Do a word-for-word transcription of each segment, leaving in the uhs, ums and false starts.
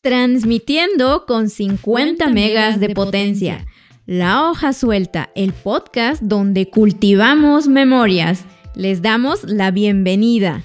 Transmitiendo con cincuenta megas de potencia. La Hoja Suelta, el podcast donde cultivamos memorias. Les damos la bienvenida.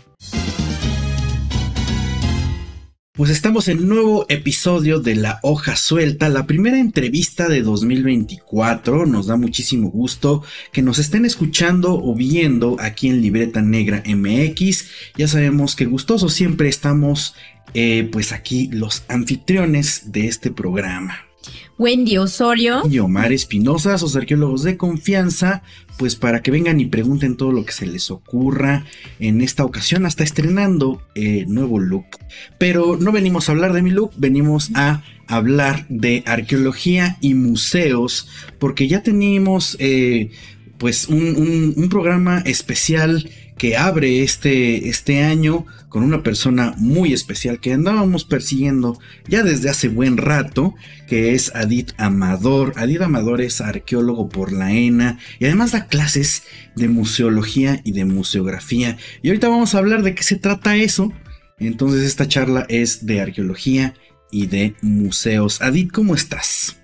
Pues estamos en un nuevo episodio de La Hoja Suelta, la primera entrevista de dos mil veinticuatro. Nos da muchísimo gusto que nos estén escuchando o viendo aquí en Libreta Negra M X. Ya sabemos que gustosos siempre estamos, eh, pues aquí los anfitriones de este programa. Wendy Osorio y Omar Espinosa, sus arqueólogos de confianza, pues para que vengan y pregunten todo lo que se les ocurra. En esta ocasión hasta estrenando eh, nuevo look, pero no venimos a hablar de mi look, venimos a hablar de arqueología y museos, porque ya tenemos eh, pues un, un, un programa especial que abre este, este año con una persona muy especial que andábamos persiguiendo ya desde hace buen rato, que es Adit Amador. Adit Amador es arqueólogo por la ENA y además da clases de museología y de museografía. Y ahorita vamos a hablar de qué se trata eso. Entonces esta charla es de arqueología y de museos. Adit, ¿cómo estás?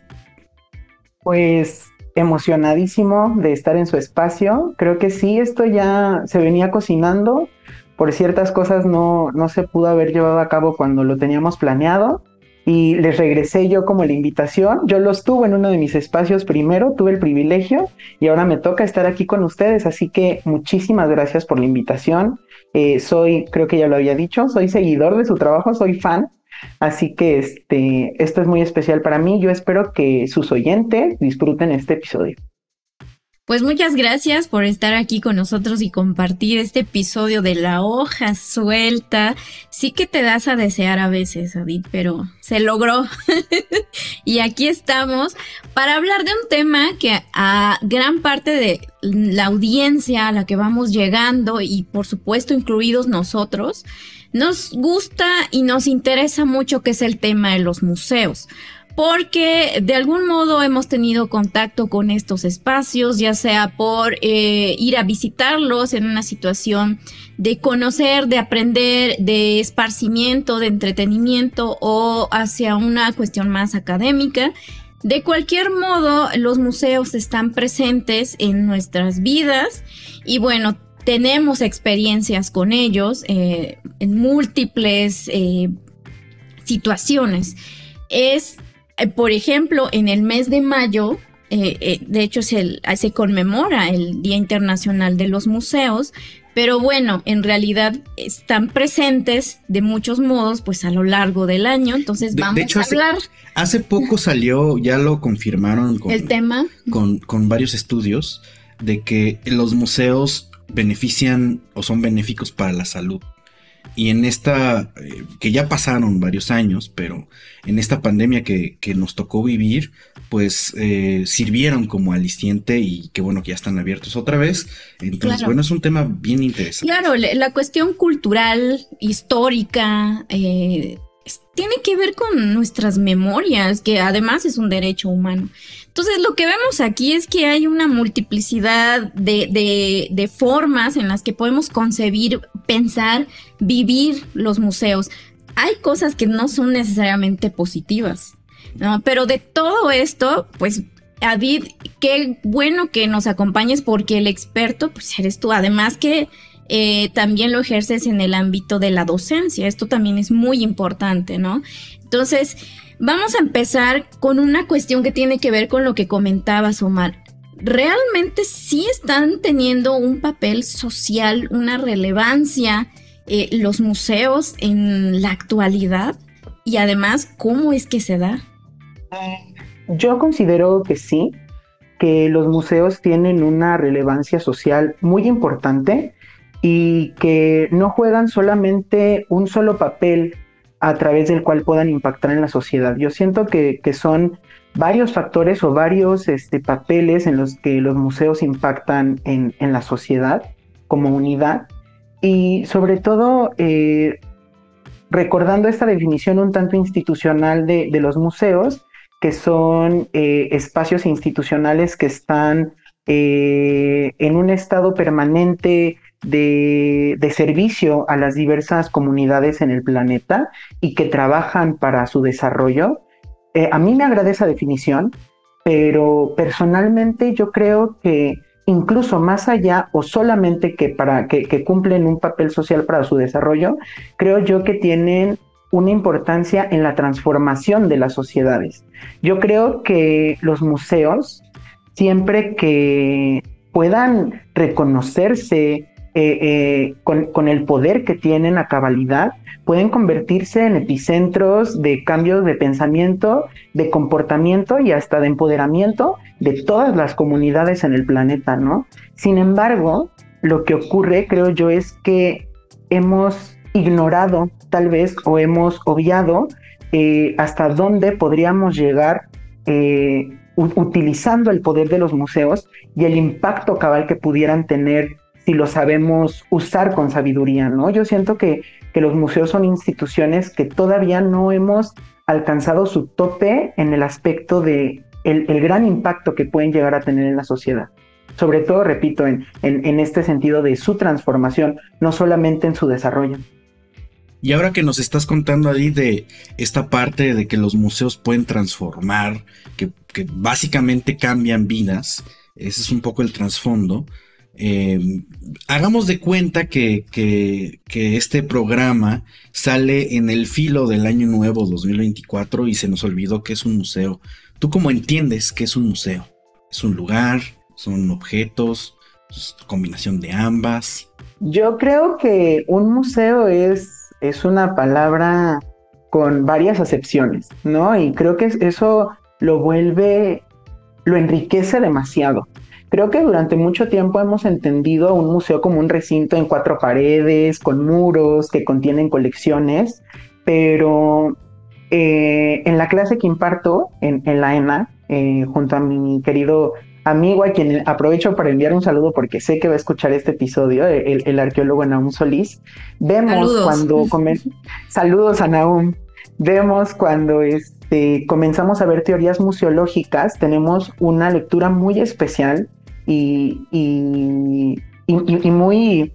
Pues emocionadísimo de estar en su espacio. Creo que sí, esto ya se venía cocinando. Por ciertas cosas no, no se pudo haber llevado a cabo cuando lo teníamos planeado. Y les regresé yo como la invitación. Yo los tuve en uno de mis espacios primero, tuve el privilegio y ahora me toca estar aquí con ustedes. Así que muchísimas gracias por la invitación. Eh, soy, creo que ya lo había dicho, soy seguidor de su trabajo, soy fan. Así que este, esto es muy especial para mí. Yo espero que sus oyentes disfruten este episodio. Pues muchas gracias por estar aquí con nosotros y compartir este episodio de La Hoja Suelta. Sí que te das a desear a veces, Adit, pero se logró. Y aquí estamos para hablar de un tema que a gran parte de la audiencia a la que vamos llegando, y por supuesto incluidos nosotros, nos gusta y nos interesa mucho, que es el tema de los museos. Porque de algún modo hemos tenido contacto con estos espacios, ya sea por eh, ir a visitarlos en una situación de conocer, de aprender, de esparcimiento, de entretenimiento, o hacia una cuestión más académica. De cualquier modo, los museos están presentes en nuestras vidas y bueno, tenemos experiencias con ellos eh, en múltiples eh, situaciones. Es Por ejemplo, en el mes de mayo, eh, eh, de hecho se, se conmemora el Día Internacional de los Museos, pero bueno, en realidad están presentes de muchos modos pues a lo largo del año, entonces de, vamos de hecho, a hablar. Hace, hace poco salió, ya lo confirmaron con, el tema. Con, con varios estudios de que los museos benefician o son benéficos para la salud. Y en esta, eh, que ya pasaron varios años, pero en esta pandemia que, que nos tocó vivir, pues eh, sirvieron como aliciente y qué bueno que ya están abiertos otra vez. Entonces, claro, bueno, es un tema bien interesante. Claro, la cuestión cultural, histórica, eh, tiene que ver con nuestras memorias, que además es un derecho humano. Entonces, lo que vemos aquí es que hay una multiplicidad de, de, de formas en las que podemos concebir, pensar, vivir los museos. Hay cosas que no son necesariamente positivas, ¿no? Pero de todo esto, pues, Adit, qué bueno que nos acompañes porque el experto, pues, eres tú. Además que eh, también lo ejerces en el ámbito de la docencia. Esto también es muy importante, ¿no? Entonces, vamos a empezar con una cuestión que tiene que ver con lo que comentabas, Omar. ¿Realmente sí están teniendo un papel social, una relevancia eh, los museos en la actualidad? Y además, ¿cómo es que se da? Yo considero que sí, que los museos tienen una relevancia social muy importante y que no juegan solamente un solo papel a través del cual puedan impactar en la sociedad. Yo siento que, que son varios factores o varios este, papeles en los que los museos impactan en, en la sociedad como unidad, y sobre todo eh, recordando esta definición un tanto institucional de, de los museos, que son eh, espacios institucionales que están eh, en un estado permanente de, de servicio a las diversas comunidades en el planeta y que trabajan para su desarrollo. Eh, a mí me agrada esa definición, pero personalmente yo creo que incluso más allá o solamente que, para, que, que cumplen un papel social para su desarrollo, creo yo que tienen una importancia en la transformación de las sociedades. Yo creo que los museos, siempre que puedan reconocerse eh, eh, con, con el poder que tienen a cabalidad, pueden convertirse en epicentros de cambios de pensamiento, de comportamiento y hasta de empoderamiento de todas las comunidades en el planeta, ¿no? Sin embargo, lo que ocurre, creo yo, es que hemos ignorado, tal vez, o hemos obviado eh, hasta dónde podríamos llegar eh, utilizando el poder de los museos y el impacto cabal que pudieran tener si lo sabemos usar con sabiduría, ¿no? Yo siento que, que los museos son instituciones que todavía no hemos alcanzado su tope en el aspecto de el, el gran impacto que pueden llegar a tener en la sociedad. Sobre todo, repito, en, en, en este sentido de su transformación, no solamente en su desarrollo. Y ahora que nos estás contando, Adi, de esta parte de que los museos pueden transformar, que, que básicamente cambian vidas, ese es un poco el trasfondo. Eh, hagamos de cuenta que, que, que este programa sale en el filo del año nuevo dos mil veinticuatro y se nos olvidó que es un museo. ¿Tú cómo entiendes que es un museo? ¿Es un lugar? ¿Son objetos? ¿Es combinación de ambas? Yo creo que un museo es, es una palabra con varias acepciones, ¿no? Y creo que eso lo vuelve, lo enriquece demasiado. Creo que durante mucho tiempo hemos entendido un museo como un recinto en cuatro paredes, con muros que contienen colecciones, pero eh, en la clase que imparto en, en la ENA, eh, junto a mi querido amigo, a quien aprovecho para enviar un saludo porque sé que va a escuchar este episodio, el, el arqueólogo Nahum Solís, vemos Saludos. cuando... Come... Saludos a Nahum. Vemos cuando este, comenzamos a ver teorías museológicas, tenemos una lectura muy especial y, y, y, y muy,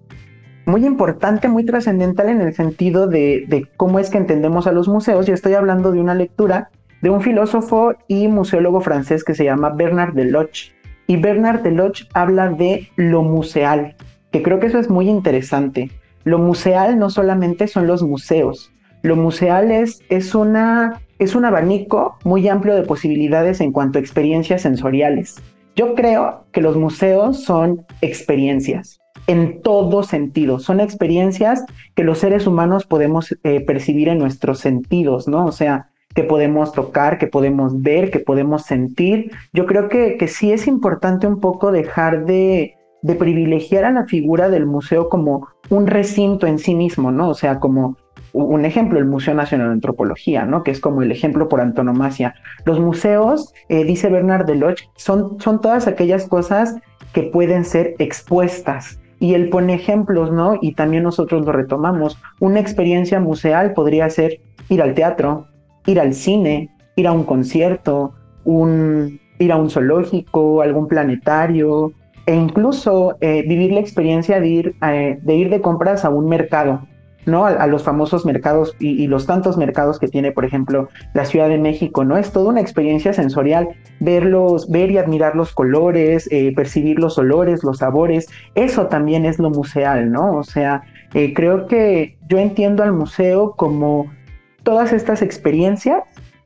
muy importante, muy trascendental en el sentido de, de cómo es que entendemos a los museos. Yo estoy hablando de una lectura de un filósofo y museólogo francés que se llama Bernard Deloche. Y Bernard Deloche habla de lo museal, que creo que eso es muy interesante. Lo museal no solamente son los museos, lo museal es, es, una, es un abanico muy amplio de posibilidades en cuanto a experiencias sensoriales. Yo creo que los museos son experiencias en todo sentido, son experiencias que los seres humanos podemos eh, percibir en nuestros sentidos, ¿no? O sea, que podemos tocar, que podemos ver, que podemos sentir. Yo creo que, que sí es importante un poco dejar de, de privilegiar a la figura del museo como un recinto en sí mismo, ¿no? O sea, como un ejemplo, el Museo Nacional de Antropología, ¿no? Que es como el ejemplo por antonomasia. Los museos, eh, dice Bernard Deloche, son, son todas aquellas cosas que pueden ser expuestas. Y él pone ejemplos, ¿no? Y también nosotros lo retomamos. Una experiencia museal podría ser ir al teatro, ir al cine, ir a un concierto, un, ir a un zoológico, algún planetario, e incluso eh, vivir la experiencia de ir, eh, de ir de compras a un mercado, ¿no? A, a los famosos mercados y, y los tantos mercados que tiene, por ejemplo, la Ciudad de México, ¿no? Es toda una experiencia sensorial, verlos, ver y admirar los colores, eh, percibir los olores, los sabores, eso también es lo museal, ¿no? O sea, eh, creo que yo entiendo al museo como todas estas experiencias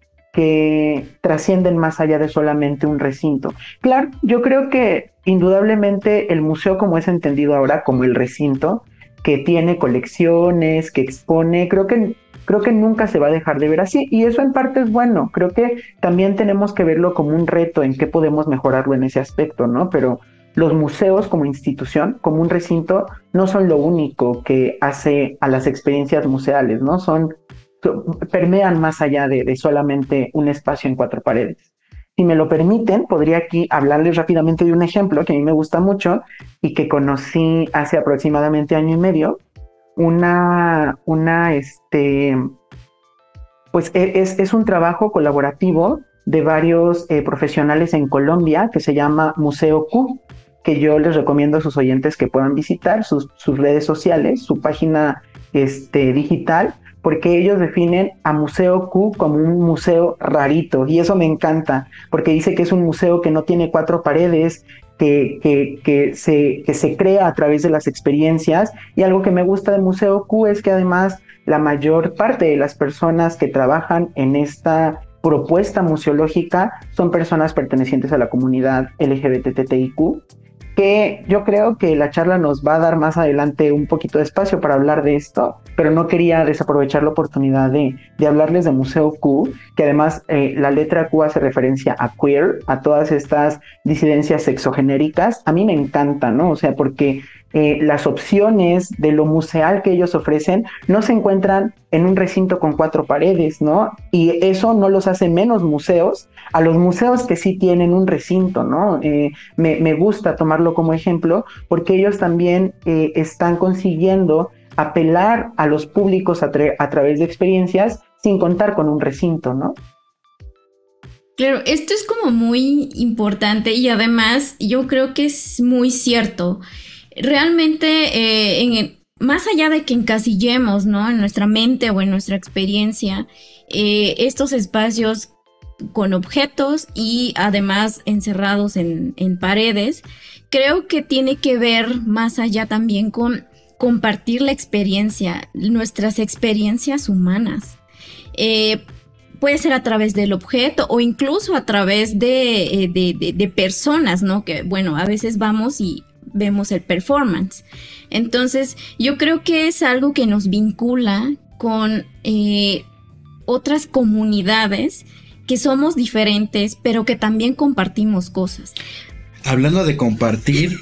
que trascienden más allá de solamente un recinto. Claro, yo creo que indudablemente el museo como es entendido ahora como el recinto, que tiene colecciones, que expone, creo que, creo que nunca se va a dejar de ver así, y eso en parte es bueno. Creo que también tenemos que verlo como un reto en qué podemos mejorarlo en ese aspecto, ¿no? Pero los museos como institución, como un recinto, no son lo único que hace a las experiencias museales, ¿no? Son, permean más allá de, de solamente un espacio en cuatro paredes. Si me lo permiten, podría aquí hablarles rápidamente de un ejemplo que a mí me gusta mucho y que conocí hace aproximadamente año y medio. Una, una, este, pues es, es un trabajo colaborativo de varios eh, profesionales en Colombia que se llama Museo Q. que yo les recomiendo a sus oyentes que puedan visitar sus, sus redes sociales, su página este, digital, porque ellos definen a Museo Q como un museo rarito, y eso me encanta, porque dice que es un museo que no tiene cuatro paredes, que, que, que, se, que se crea a través de las experiencias, y algo que me gusta de Museo Q es que además la mayor parte de las personas que trabajan en esta propuesta museológica son personas pertenecientes a la comunidad L G B T T I Q, que yo creo que la charla nos va a dar más adelante un poquito de espacio para hablar de esto, pero no quería desaprovechar la oportunidad de, de hablarles de Museo Q, que además eh, la letra Q hace referencia a queer, a todas estas disidencias sexogenéricas. A mí me encanta, ¿no? O sea, porque eh, las opciones de lo museal que ellos ofrecen no se encuentran en un recinto con cuatro paredes, ¿no? Y eso no los hace menos museos a los museos que sí tienen un recinto, ¿no? Eh, me, me gusta tomarlo como ejemplo porque ellos también eh, están consiguiendo apelar a los públicos a, tra- a través de experiencias sin contar con un recinto, ¿no? Claro, esto es como muy importante y además yo creo que es muy cierto. Realmente, eh, en, más allá de que encasillemos, ¿no?, en nuestra mente o en nuestra experiencia, eh, estos espacios con objetos y además encerrados en, en paredes, creo que tiene que ver más allá también con compartir la experiencia, nuestras experiencias humanas. Eh, puede ser a través del objeto o incluso a través de, de, de, de personas, ¿no? Que, bueno, a veces vamos y vemos el performance. Entonces, yo creo que es algo que nos vincula con eh, otras comunidades que somos diferentes, pero que también compartimos cosas. Hablando de compartir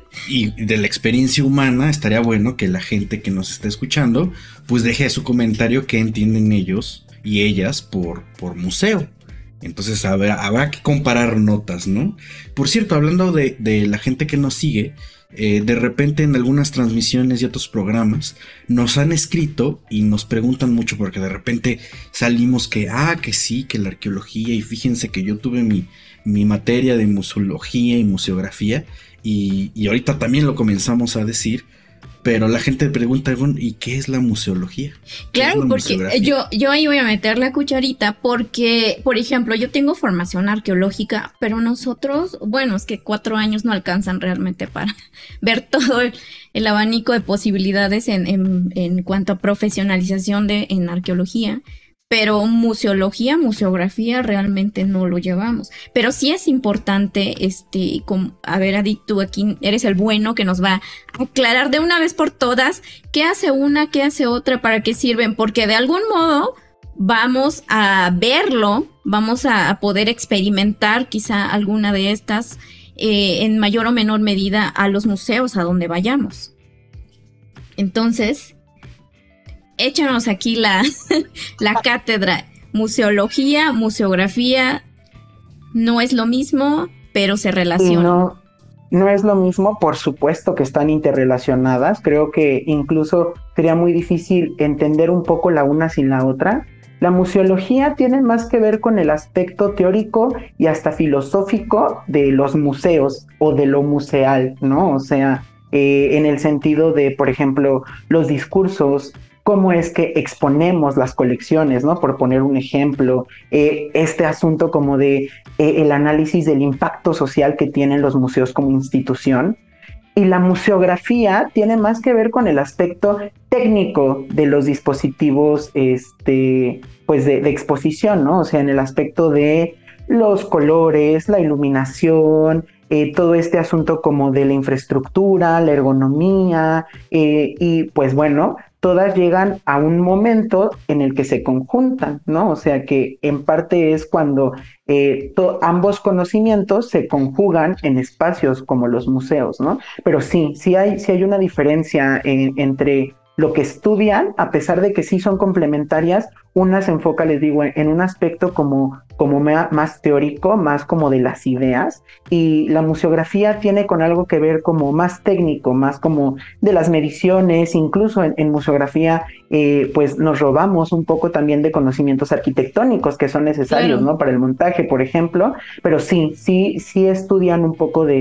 y de la experiencia humana, estaría bueno que la gente que nos está escuchando pues deje su comentario qué entienden ellos y ellas por, por museo. Entonces habrá, habrá que comparar notas, ¿no? Por cierto, hablando de, de la gente que nos sigue, eh, de repente en algunas transmisiones y otros programas nos han escrito y nos preguntan mucho porque de repente salimos que, ah, que sí, que la arqueología, y fíjense que yo tuve mi, mi materia de museología y museografía y, y ahorita también lo comenzamos a decir. Pero la gente pregunta, ¿y qué es la museología? Claro, porque yo, yo ahí voy a meter la cucharita porque, por ejemplo, yo tengo formación arqueológica, pero nosotros, bueno, es que cuatro años no alcanzan realmente para ver todo el, el abanico de posibilidades en, en, en cuanto a profesionalización de, en arqueología. Pero museología, museografía realmente no lo llevamos. Pero sí es importante, este, como, a ver, Adit, tú aquí eres el bueno que nos va a aclarar de una vez por todas qué hace una, qué hace otra, para qué sirven, porque de algún modo vamos a verlo, vamos a, a poder experimentar quizá alguna de estas eh, en mayor o menor medida a los museos a donde vayamos. Entonces, échanos aquí la, la cátedra. Museología, museografía, no es lo mismo, pero se relacionan. No, no es lo mismo, por supuesto que están interrelacionadas. Creo que incluso sería muy difícil entender un poco la una sin la otra. La museología tiene más que ver con el aspecto teórico y hasta filosófico de los museos o de lo museal, ¿no? O sea, eh, en el sentido de, por ejemplo, los discursos, cómo es que exponemos las colecciones, ¿no? Por poner un ejemplo, eh, este asunto como de eh, el análisis del impacto social que tienen los museos como institución. Y la museografía tiene más que ver con el aspecto técnico de los dispositivos, este, pues de, de exposición, ¿no? O sea, en el aspecto de los colores, la iluminación, eh, todo este asunto como de la infraestructura, la ergonomía, eh, y pues bueno, todas llegan a un momento en el que se conjuntan, ¿no? O sea que en parte es cuando eh, to- ambos conocimientos se conjugan en espacios como los museos, ¿no? Pero sí, sí hay, sí hay una diferencia eh, entre lo que estudian, a pesar de que sí son complementarias. Una se enfoca, les digo, en un aspecto como, como más teórico, más como de las ideas, y la museografía tiene con algo que ver como más técnico, más como de las mediciones. Incluso en, en museografía eh, pues nos robamos un poco también de conocimientos arquitectónicos que son necesarios, claro, ¿no? Para el montaje, por ejemplo, pero sí, sí, sí estudian un poco de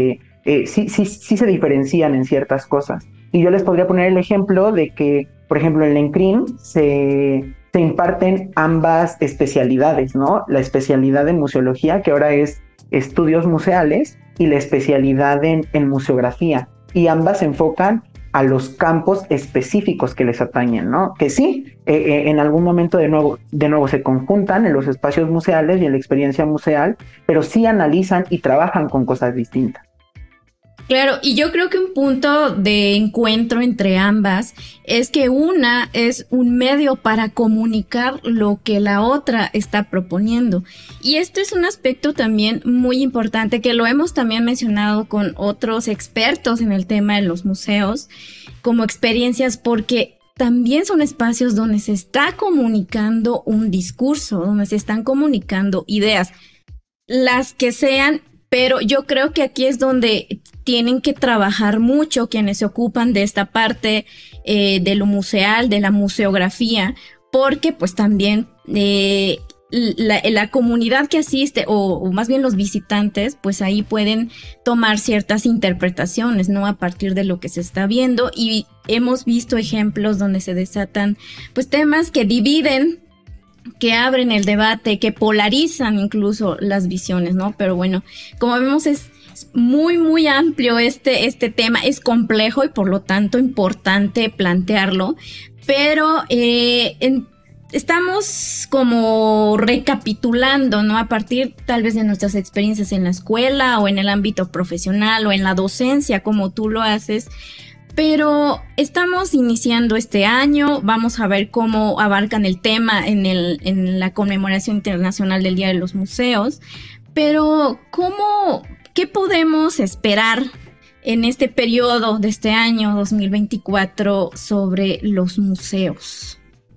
eh, sí, sí, sí se diferencian en ciertas cosas. Y yo les podría poner el ejemplo de que, por ejemplo, en la ENCRIM se, se imparten ambas especialidades, ¿no? La especialidad en museología, que ahora es estudios museales, y la especialidad en, en museografía. Y ambas se enfocan a los campos específicos que les atañen, ¿no? Que sí, eh, eh, en algún momento de nuevo, de nuevo se conjuntan en los espacios museales y en la experiencia museal, pero sí analizan y trabajan con cosas distintas. Claro, y yo creo que un punto de encuentro entre ambas es que una es un medio para comunicar lo que la otra está proponiendo. Y este es un aspecto también muy importante que lo hemos también mencionado con otros expertos en el tema de los museos como experiencias, porque también son espacios donde se está comunicando un discurso, donde se están comunicando ideas, las que sean. Pero yo creo que aquí es donde tienen que trabajar mucho quienes se ocupan de esta parte eh, de lo museal, de la museografía, porque pues también eh, la, la comunidad que asiste, o, o más bien los visitantes, pues ahí pueden tomar ciertas interpretaciones, ¿no? A partir de lo que se está viendo, y hemos visto ejemplos donde se desatan pues temas que dividen, que abren el debate, que polarizan incluso las visiones, ¿no? Pero bueno, como vemos es muy, muy amplio este, este tema, es complejo y por lo tanto importante plantearlo, pero eh, en, estamos como recapitulando, ¿no? A partir tal vez de nuestras experiencias en la escuela o en el ámbito profesional o en la docencia, como tú lo haces. Pero estamos iniciando este año, vamos a ver cómo abarcan el tema en, el, en la conmemoración internacional del Día de los Museos, pero ¿cómo, qué podemos esperar en este periodo de este año dos mil veinticuatro sobre los museos?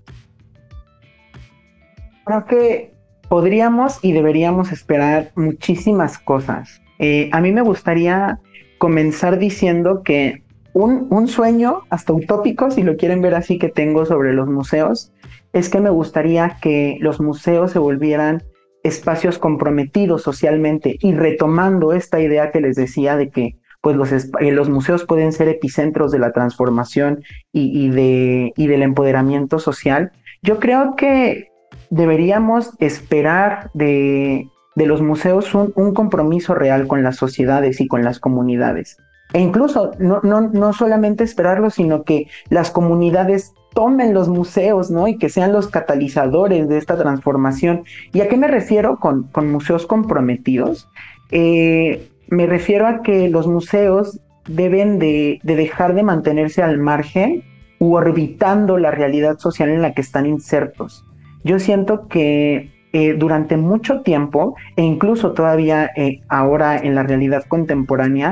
Creo que podríamos y deberíamos esperar muchísimas cosas. Eh, a mí me gustaría comenzar diciendo que Un, un sueño, hasta utópico, si lo quieren ver así, que tengo sobre los museos, es que me gustaría que los museos se volvieran espacios comprometidos socialmente, y retomando esta idea que les decía de que pues los, eh, los museos pueden ser epicentros de la transformación y, y, de, y del empoderamiento social. Yo creo que deberíamos esperar de, de los museos un, un compromiso real con las sociedades y con las comunidades. E incluso no, no, no solamente esperarlo, sino que las comunidades tomen los museos, ¿no? Y que sean los catalizadores de esta transformación. ¿Y a qué me refiero con, con museos comprometidos? Eh, me refiero a que los museos deben de, de dejar de mantenerse al margen u orbitando la realidad social en la que están insertos. Yo siento que eh, durante mucho tiempo, e incluso todavía eh, ahora en la realidad contemporánea,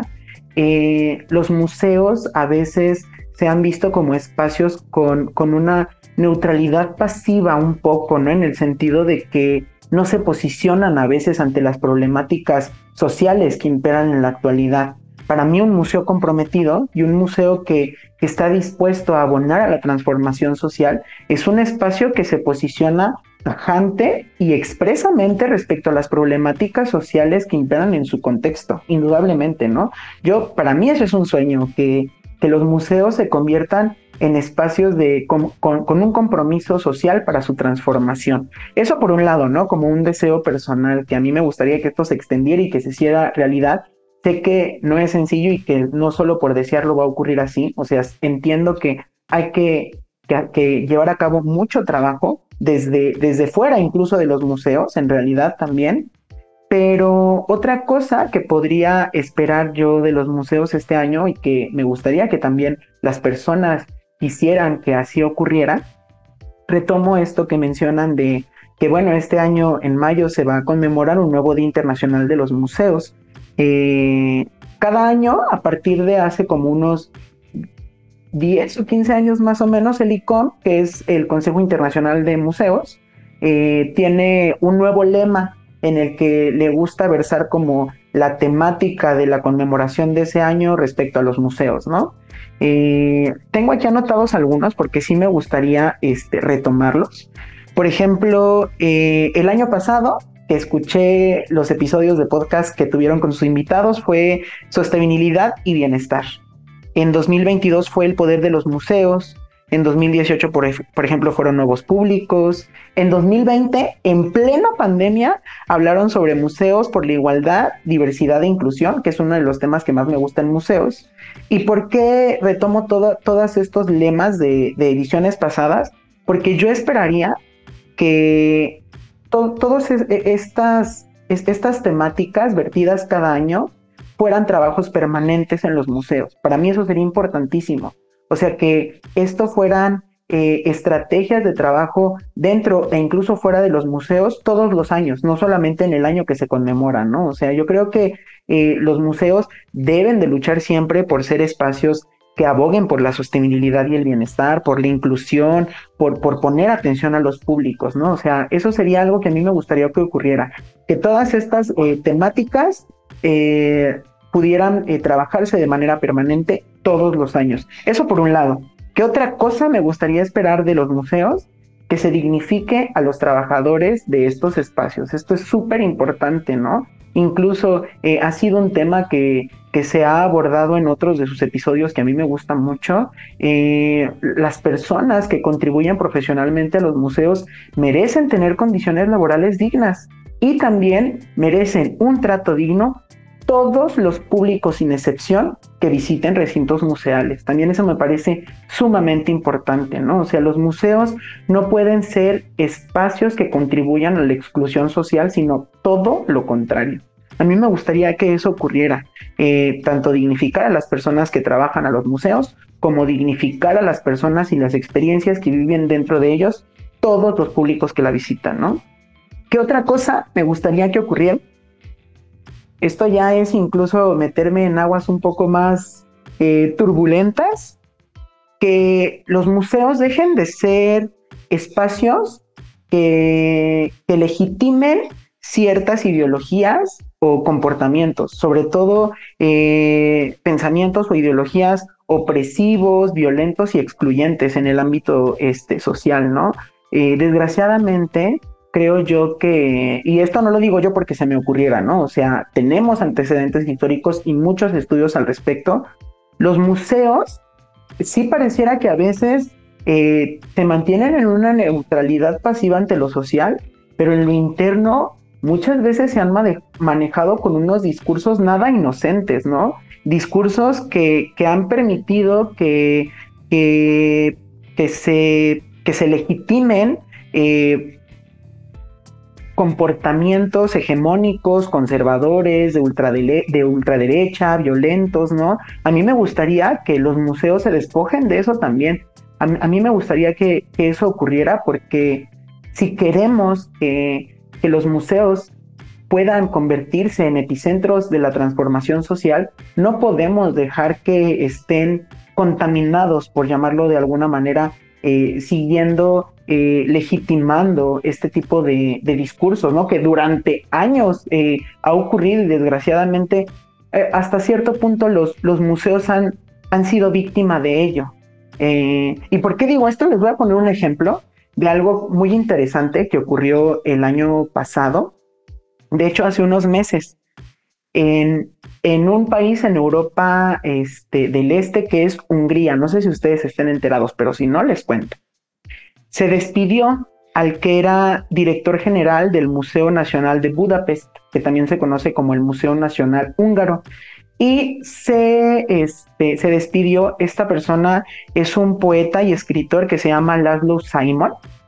Eh, los museos a veces se han visto como espacios con, con una neutralidad pasiva un poco, ¿no? En el sentido de que no se posicionan a veces ante las problemáticas sociales que imperan en la actualidad. Para mí, un museo comprometido y un museo que, que está dispuesto a abonar a la transformación social es un espacio que se posiciona tajante y expresamente respecto a las problemáticas sociales que imperan en su contexto, indudablemente, ¿no? Yo, para mí eso es un sueño, que, que los museos se conviertan en espacios de, con, con, con un compromiso social para su transformación. Eso por un lado, ¿no? Como un deseo personal, que a mí me gustaría que esto se extendiera y que se hiciera realidad. Sé que no es sencillo y que no solo por desearlo va a ocurrir así, o sea, entiendo que hay que, que, que llevar a cabo mucho trabajo desde, desde fuera incluso de los museos, en realidad también. Pero otra cosa que podría esperar yo de los museos este año, y que me gustaría que también las personas quisieran que así ocurriera, retomo esto que mencionan de que, bueno, este año en mayo se va a conmemorar un nuevo Día Internacional de los Museos. Eh, cada año, a partir de hace como unos diez o quince años más o menos, el I C O M, que es el Consejo Internacional de Museos, eh, tiene un nuevo lema en el que le gusta versar como la temática de la conmemoración de ese año respecto a los museos, ¿no? Eh, tengo aquí anotados algunos porque sí me gustaría este, retomarlos. Por ejemplo, eh, el año pasado, que escuché los episodios de podcast que tuvieron con sus invitados fue sostenibilidad y bienestar. En dos mil veintidós fue el poder de los museos. En dos mil dieciocho, por, por ejemplo, fueron nuevos públicos. En dos mil veinte, en plena pandemia, hablaron sobre museos por la igualdad, diversidad e inclusión, que es uno de los temas que más me gustan en museos. ¿Y por qué retomo todo, todos estos lemas de, de ediciones pasadas? Porque yo esperaría que to, todas estas, estas temáticas vertidas cada año fueran trabajos permanentes en los museos. Para mí eso sería importantísimo. O sea, que esto fueran eh, estrategias de trabajo dentro e incluso fuera de los museos todos los años, no solamente en el año que se conmemora, ¿no? O sea, yo creo que eh, los museos deben de luchar siempre por ser espacios que aboguen por la sostenibilidad y el bienestar, por la inclusión, por, por poner atención a los públicos, ¿no? O sea, eso sería algo que a mí me gustaría que ocurriera, que todas estas eh, temáticas eh, pudieran eh, trabajarse de manera permanente todos los años. Eso por un lado. ¿Qué otra cosa me gustaría esperar de los museos? Que se dignifique a los trabajadores de estos espacios. Esto es súper importante, ¿no? Incluso eh, ha sido un tema que, que se ha abordado en otros de sus episodios que a mí me gustan mucho. Eh, las personas que contribuyen profesionalmente a los museos merecen tener condiciones laborales dignas y también merecen un trato digno todos los públicos sin excepción que visiten recintos museales. También eso me parece sumamente importante, ¿no? O sea, los museos no pueden ser espacios que contribuyan a la exclusión social, sino todo lo contrario. A mí me gustaría que eso ocurriera, eh, tanto dignificar a las personas que trabajan a los museos, como dignificar a las personas y las experiencias que viven dentro de ellos, todos los públicos que la visitan, ¿no? ¿Qué otra cosa me gustaría que ocurriera? Esto ya es incluso meterme en aguas un poco más eh, turbulentas, que los museos dejen de ser espacios que, que legitimen ciertas ideologías o comportamientos, sobre todo eh, pensamientos o ideologías opresivos, violentos y excluyentes en el ámbito este, social, ¿no? Eh, desgraciadamente, creo yo que, y esto no lo digo yo porque se me ocurriera, ¿no? O sea, tenemos antecedentes históricos y muchos estudios al respecto. Los museos sí pareciera que a veces eh, se mantienen en una neutralidad pasiva ante lo social, pero en lo interno muchas veces se han mane- manejado con unos discursos nada inocentes, ¿no? Discursos que, que han permitido que, que, que, se, que se legitimen eh, comportamientos hegemónicos, conservadores, de, ultradele- de ultraderecha, violentos, ¿no? A mí me gustaría que los museos se despojen de eso también. A, a mí me gustaría que, que eso ocurriera, porque si queremos que, que los museos puedan convertirse en epicentros de la transformación social, no podemos dejar que estén contaminados, por llamarlo de alguna manera, eh, siguiendo Eh, legitimando este tipo de, de discursos, ¿no? Que durante años eh, ha ocurrido y desgraciadamente eh, hasta cierto punto los, los museos han, han sido víctima de ello. Eh, ¿Y por qué digo esto? Les voy a poner un ejemplo de algo muy interesante que ocurrió el año pasado, de hecho hace unos meses, en, en un país en Europa este, del Este que es Hungría. No sé si ustedes estén enterados, pero si no, les cuento. Se despidió al que era director general del Museo Nacional de Budapest, que también se conoce como el Museo Nacional Húngaro, y se, este, se despidió. Esta persona es un poeta y escritor que se llama László Simon,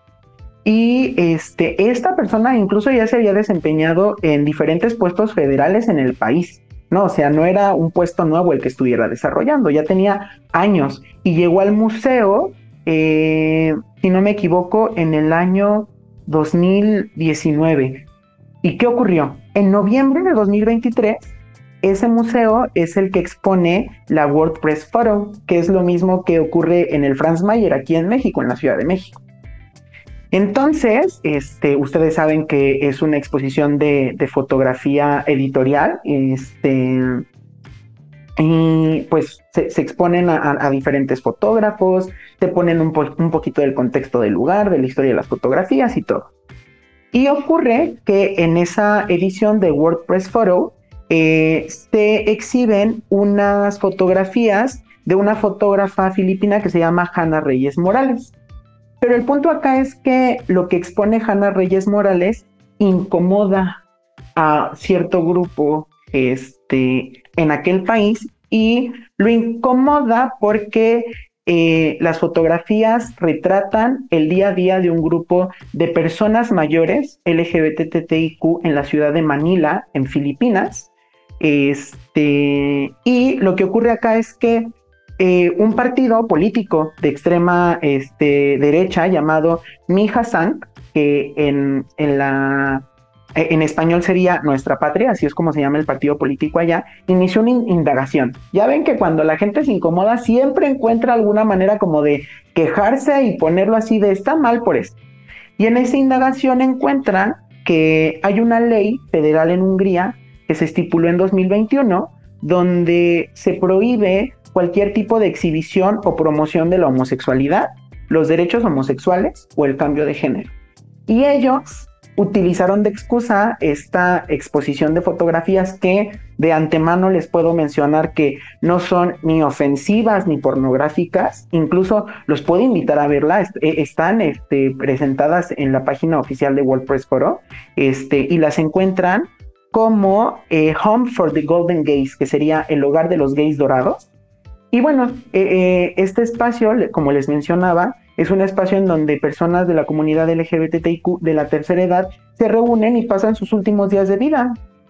y este, esta persona incluso ya se había desempeñado en diferentes puestos federales en el país, ¿no? O sea, no era un puesto nuevo el que estuviera desarrollando, ya tenía años, y llegó al museo, Eh, si no me equivoco, en el año dos mil diecinueve. ¿Y qué ocurrió? En noviembre de dos mil veintitrés, ese museo es el que expone la World Press Photo, que es lo mismo que ocurre en el Franz Mayer aquí en México, en la Ciudad de México. Entonces, este, ustedes saben que es una exposición de, de fotografía editorial, este... y pues se, se exponen a, a, a diferentes fotógrafos, te ponen un, po- un poquito del contexto del lugar, de la historia de las fotografías y todo. Y ocurre que en esa edición de WordPress Photo eh, se exhiben unas fotografías de una fotógrafa filipina que se llama Hannah Reyes Morales. Pero el punto acá es que lo que expone Hannah Reyes Morales incomoda a cierto grupo este, en aquel país, y lo incomoda porque eh, las fotografías retratan el día a día de un grupo de personas mayores L G B T T I Q en la ciudad de Manila, en Filipinas. Este, y lo que ocurre acá es que eh, un partido político de extrema este, derecha llamado Mija Sang, que en, en la... en español sería Nuestra Patria, así es como se llama el partido político allá, inició una indagación. Ya ven que cuando la gente se incomoda siempre encuentra alguna manera como de quejarse y ponerlo así de está mal por esto. Y en esa indagación encuentran que hay una ley federal en Hungría que se estipuló en dos mil veintiuno donde se prohíbe cualquier tipo de exhibición o promoción de la homosexualidad, los derechos homosexuales o el cambio de género. Y ellos utilizaron de excusa esta exposición de fotografías que de antemano les puedo mencionar que no son ni ofensivas ni pornográficas, incluso los puedo invitar a verla, est- están este, presentadas en la página oficial de WordPress Photo, este, y las encuentran como eh, Home for the Golden Gays, que sería el hogar de los gays dorados. Y bueno, eh, eh, este espacio, como les mencionaba, es un espacio en donde personas de la comunidad L G B T I Q de la tercera edad se reúnen y pasan sus últimos días de vida.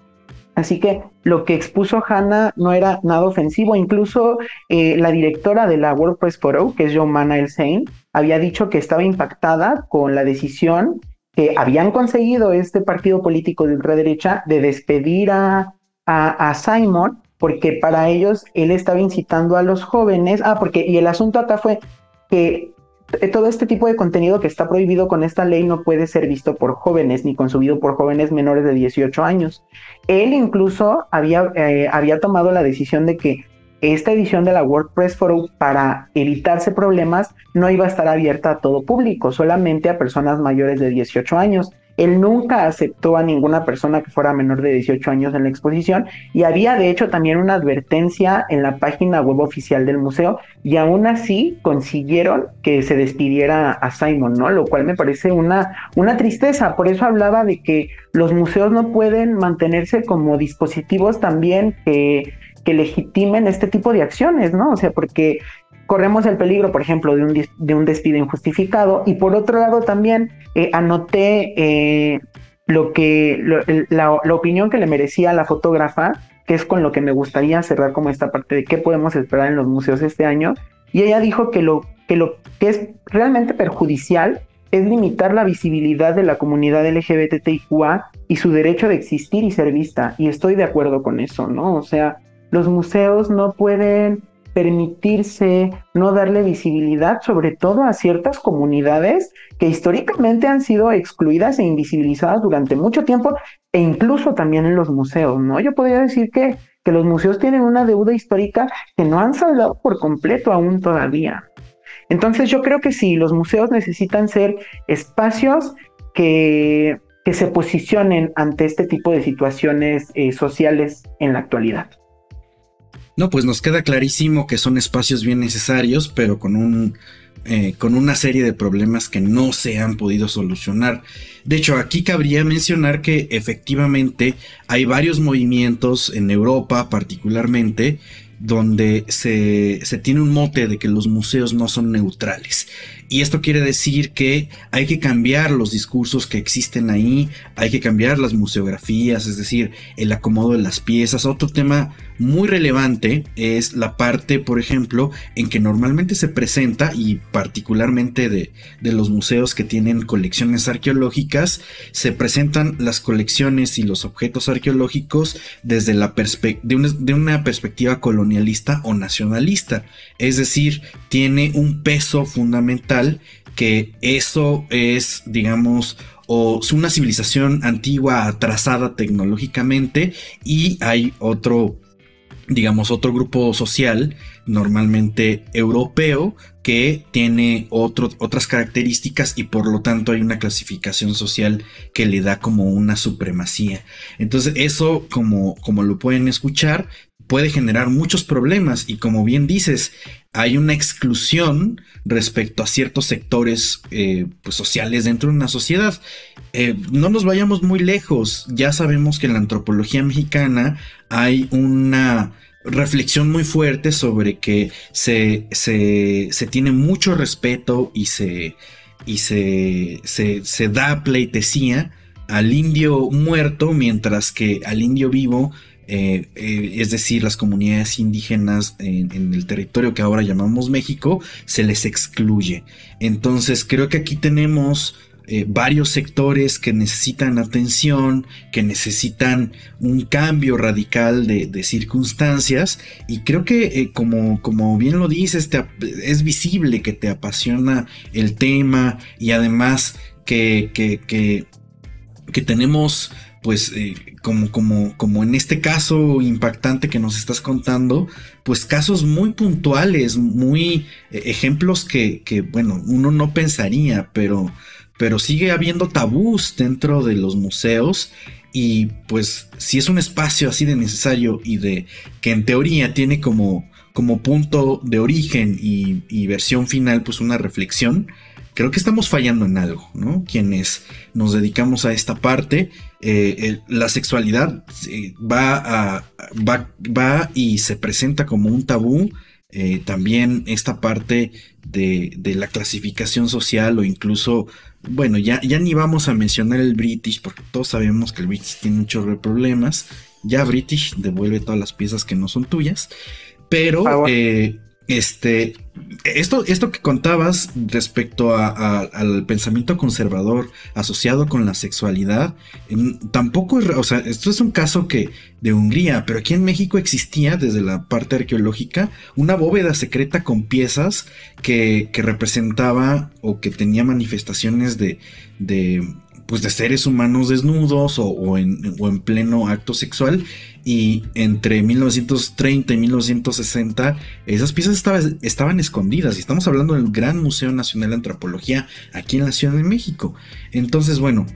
Así que lo que expuso Hannah no era nada ofensivo. Incluso eh, la directora de la WordPress Photo, que es Jomana El-Sein, había dicho que estaba impactada con la decisión que habían conseguido este partido político de ultraderecha de despedir a, a, a Simon, porque para ellos él estaba incitando a los jóvenes. Ah, porque y el asunto acá fue que todo este tipo de contenido que está prohibido con esta ley no puede ser visto por jóvenes ni consumido por jóvenes menores de dieciocho años. Él incluso había, eh, había tomado la decisión de que esta edición de la WordPress Photo, para evitarse problemas, no iba a estar abierta a todo público, solamente a personas mayores de dieciocho años. Él nunca aceptó a ninguna persona que fuera menor de dieciocho años en la exposición, y había de hecho también una advertencia en la página web oficial del museo, y aún así consiguieron que se despidiera a Simon, ¿no? Lo cual me parece una, una tristeza. Por eso hablaba de que los museos no pueden mantenerse como dispositivos también que, que legitimen este tipo de acciones, ¿no? O sea, porque corremos el peligro, por ejemplo, de un, de un despido injustificado. Y por otro lado también eh, anoté eh, lo que lo, la, la opinión que le merecía a la fotógrafa, que es con lo que me gustaría cerrar como esta parte de qué podemos esperar en los museos este año. Y ella dijo que lo que, lo que es realmente perjudicial es limitar la visibilidad de la comunidad L G B T I Q A y su derecho de existir y ser vista. Y estoy de acuerdo con eso, ¿no? O sea, los museos no pueden permitirse no darle visibilidad, sobre todo a ciertas comunidades que históricamente han sido excluidas e invisibilizadas durante mucho tiempo, e incluso también en los museos, ¿no? Yo podría decir que, que los museos tienen una deuda histórica que no han saldado por completo aún todavía. Entonces yo creo que sí, los museos necesitan ser espacios que, que se posicionen ante este tipo de situaciones eh, sociales en la actualidad. No, pues nos queda clarísimo que son espacios bien necesarios, pero con un eh, con una serie de problemas que no se han podido solucionar. De hecho, aquí cabría mencionar que efectivamente hay varios movimientos en Europa, particularmente, donde se, se tiene un mote de que los museos no son neutrales. Y esto quiere decir que hay que cambiar los discursos que existen ahí, hay que cambiar las museografías, es decir, el acomodo de las piezas. Otro tema muy relevante es la parte, por ejemplo, en que normalmente se presenta, y particularmente de, de los museos que tienen colecciones arqueológicas, se presentan las colecciones y los objetos arqueológicos desde la perspe- de, una, de una perspectiva colonialista o nacionalista. Es decir, tiene un peso fundamental que eso es, digamos, o una civilización antigua atrasada tecnológicamente, y hay otro digamos, otro grupo social, normalmente europeo, que tiene otro, otras características y por lo tanto hay una clasificación social que le da como una supremacía. Entonces eso, como, como lo pueden escuchar, puede generar muchos problemas y como bien dices, hay una exclusión respecto a ciertos sectores eh, pues sociales dentro de una sociedad. Eh, no nos vayamos muy lejos, ya sabemos que en la antropología mexicana hay una reflexión muy fuerte sobre que se, se, se tiene mucho respeto y se, y se, se, se da pleitesía al indio muerto, mientras que al indio vivo, eh, eh, es decir, las comunidades indígenas en, en el territorio que ahora llamamos México, se les excluye. Entonces creo que aquí tenemos Eh, varios sectores que necesitan atención, que necesitan un cambio radical de, de circunstancias, y creo que eh, como, como bien lo dices, te, es visible que te apasiona el tema y además que, que, que, que tenemos pues eh, como, como, como en este caso impactante que nos estás contando, pues casos muy puntuales, muy eh, ejemplos que, que bueno, uno no pensaría, pero pero sigue habiendo tabús dentro de los museos y pues si es un espacio así de necesario y de que en teoría tiene como, como punto de origen y, y versión final pues una reflexión, creo que estamos fallando en algo, ¿no? Quienes nos dedicamos a esta parte, eh, eh, la sexualidad eh, va, a, va, va y se presenta como un tabú. Eh, también esta parte de, de la clasificación social o incluso, bueno, ya, ya ni vamos a mencionar el British porque todos sabemos que el British tiene un chorro de problemas. Ya British devuelve todas las piezas que no son tuyas, pero eh, este, esto, esto que contabas respecto a, a, al pensamiento conservador asociado con la sexualidad, tampoco es, o sea, esto es un caso que de Hungría, pero aquí en México existía desde la parte arqueológica una bóveda secreta con piezas que, que representaba o que tenía manifestaciones de, de pues de seres humanos desnudos o, o, en, o en pleno acto sexual. Y entre mil novecientos treinta y mil novecientos sesenta esas piezas estaba, estaban escondidas, y estamos hablando del Gran Museo Nacional de Antropología aquí en la Ciudad de México. Entonces, bueno,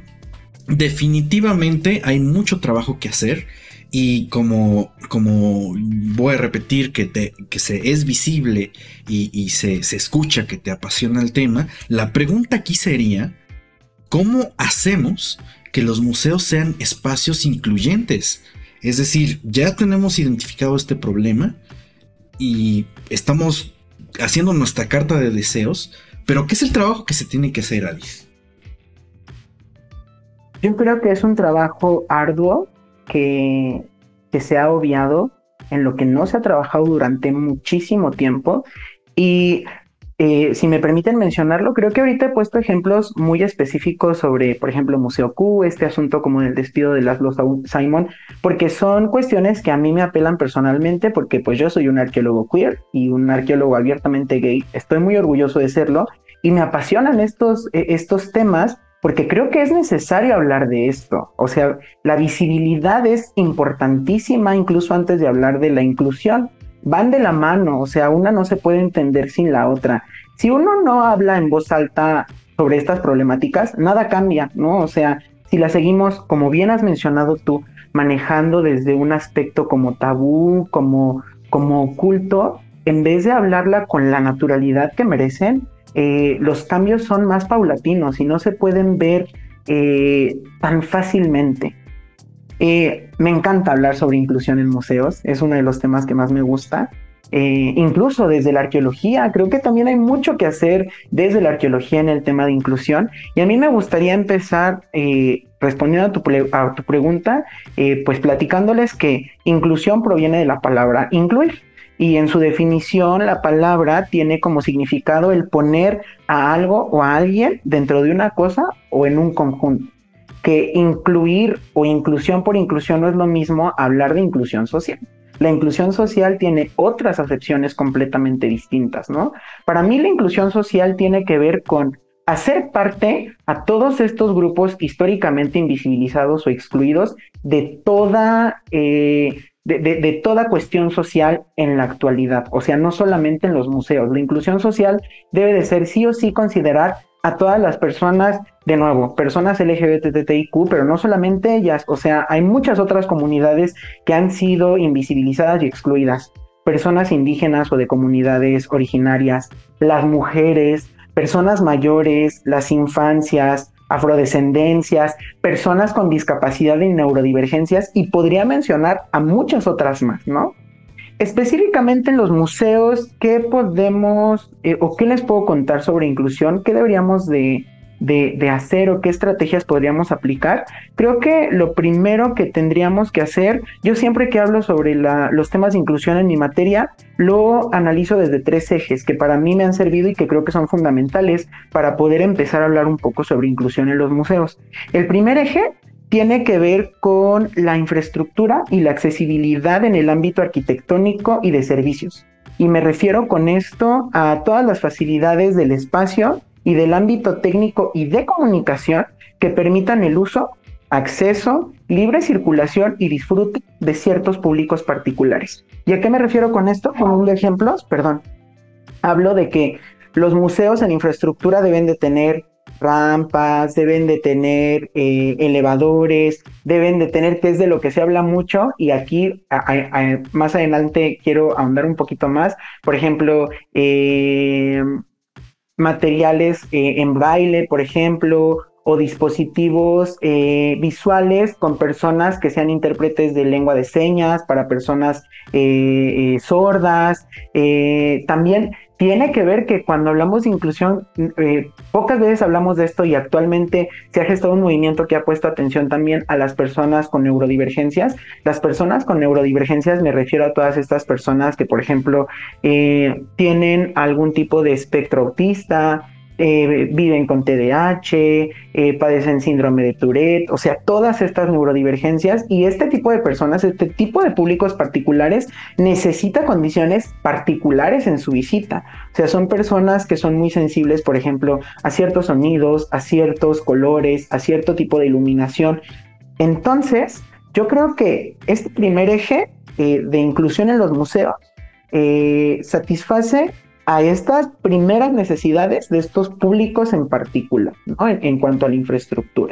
definitivamente hay mucho trabajo que hacer. Y como, como voy a repetir que, te, que se es visible y, y se, se escucha que te apasiona el tema, la pregunta aquí sería: ¿cómo hacemos que los museos sean espacios incluyentes? Es decir, ya tenemos identificado este problema y estamos haciendo nuestra carta de deseos, pero ¿qué es el trabajo que se tiene que hacer, Alice? Yo creo que es un trabajo arduo que, que se ha obviado, en lo que no se ha trabajado durante muchísimo tiempo. Y Eh, si me permiten mencionarlo, creo que ahorita he puesto ejemplos muy específicos sobre, por ejemplo, Museo Q, este asunto como del despido de Laszlo Simon, porque son cuestiones que a mí me apelan personalmente, porque pues yo soy un arqueólogo queer y un arqueólogo abiertamente gay, estoy muy orgulloso de serlo, y me apasionan estos, eh, estos temas, porque creo que es necesario hablar de esto. O sea, la visibilidad es importantísima, incluso antes de hablar de la inclusión. Van de la mano, o sea, una no se puede entender sin la otra. Si uno no habla en voz alta sobre estas problemáticas, nada cambia, ¿no? O sea, si la seguimos, como bien has mencionado tú, manejando desde un aspecto como tabú, como, como oculto, en vez de hablarla con la naturalidad que merecen, eh, los cambios son más paulatinos y no se pueden ver eh, tan fácilmente. Eh, me encanta hablar sobre inclusión en museos, es uno de los temas que más me gusta. Eh, incluso desde la arqueología, creo que también hay mucho que hacer desde la arqueología en el tema de inclusión, y a mí me gustaría empezar eh, respondiendo a tu, a tu pregunta, eh, pues platicándoles que inclusión proviene de la palabra incluir, y en su definición la palabra tiene como significado el poner a algo o a alguien dentro de una cosa o en un conjunto. Que incluir o inclusión por inclusión no es lo mismo hablar de inclusión social. La inclusión social tiene otras acepciones completamente distintas, ¿no? Para mí la inclusión social tiene que ver con hacer parte a todos estos grupos históricamente invisibilizados o excluidos de toda, eh, de, de, de toda cuestión social en la actualidad, o sea, no solamente en los museos. La inclusión social debe de ser sí o sí considerar a todas las personas, de nuevo, personas L G B T I Q, pero no solamente ellas, o sea, hay muchas otras comunidades que han sido invisibilizadas y excluidas, personas indígenas o de comunidades originarias, las mujeres, personas mayores, las infancias, afrodescendencias, personas con discapacidad y neurodivergencias, y podría mencionar a muchas otras más, ¿no? Específicamente en los museos, ¿qué podemos eh, o qué les puedo contar sobre inclusión? ¿Qué deberíamos de, de, de hacer o qué estrategias podríamos aplicar? Creo que lo primero que tendríamos que hacer, yo siempre que hablo sobre la, los temas de inclusión en mi materia, lo analizo desde tres ejes que para mí me han servido y que creo que son fundamentales para poder empezar a hablar un poco sobre inclusión en los museos. El primer eje tiene que ver con la infraestructura y la accesibilidad en el ámbito arquitectónico y de servicios. Y me refiero con esto a todas las facilidades del espacio y del ámbito técnico y de comunicación que permitan el uso, acceso, libre circulación y disfrute de ciertos públicos particulares. ¿Y a qué me refiero con esto? Con un ejemplos, perdón. Hablo de que los museos en infraestructura deben de tener rampas, deben de tener eh, elevadores, deben de tener, que es de lo que se habla mucho, y aquí a, a, a, más adelante quiero ahondar un poquito más, por ejemplo, eh, materiales eh, en braille, por ejemplo, o dispositivos eh, visuales con personas que sean intérpretes de lengua de señas, para personas eh, eh, sordas. Eh, también tiene que ver que cuando hablamos de inclusión, eh, pocas veces hablamos de esto, y actualmente se ha gestado un movimiento que ha puesto atención también a las personas con neurodivergencias. Las personas con neurodivergencias, me refiero a todas estas personas que, por ejemplo, eh, tienen algún tipo de espectro autista, Eh, viven con T D A H, eh, padecen síndrome de Tourette, o sea, todas estas neurodivergencias, y este tipo de personas, este tipo de públicos particulares necesita condiciones particulares en su visita. O sea, son personas que son muy sensibles, por ejemplo, a ciertos sonidos, a ciertos colores, a cierto tipo de iluminación. Entonces, yo creo que este primer eje eh, de inclusión en los museos eh, satisface a estas primeras necesidades de estos públicos en particular, ¿no? En, en cuanto a la infraestructura.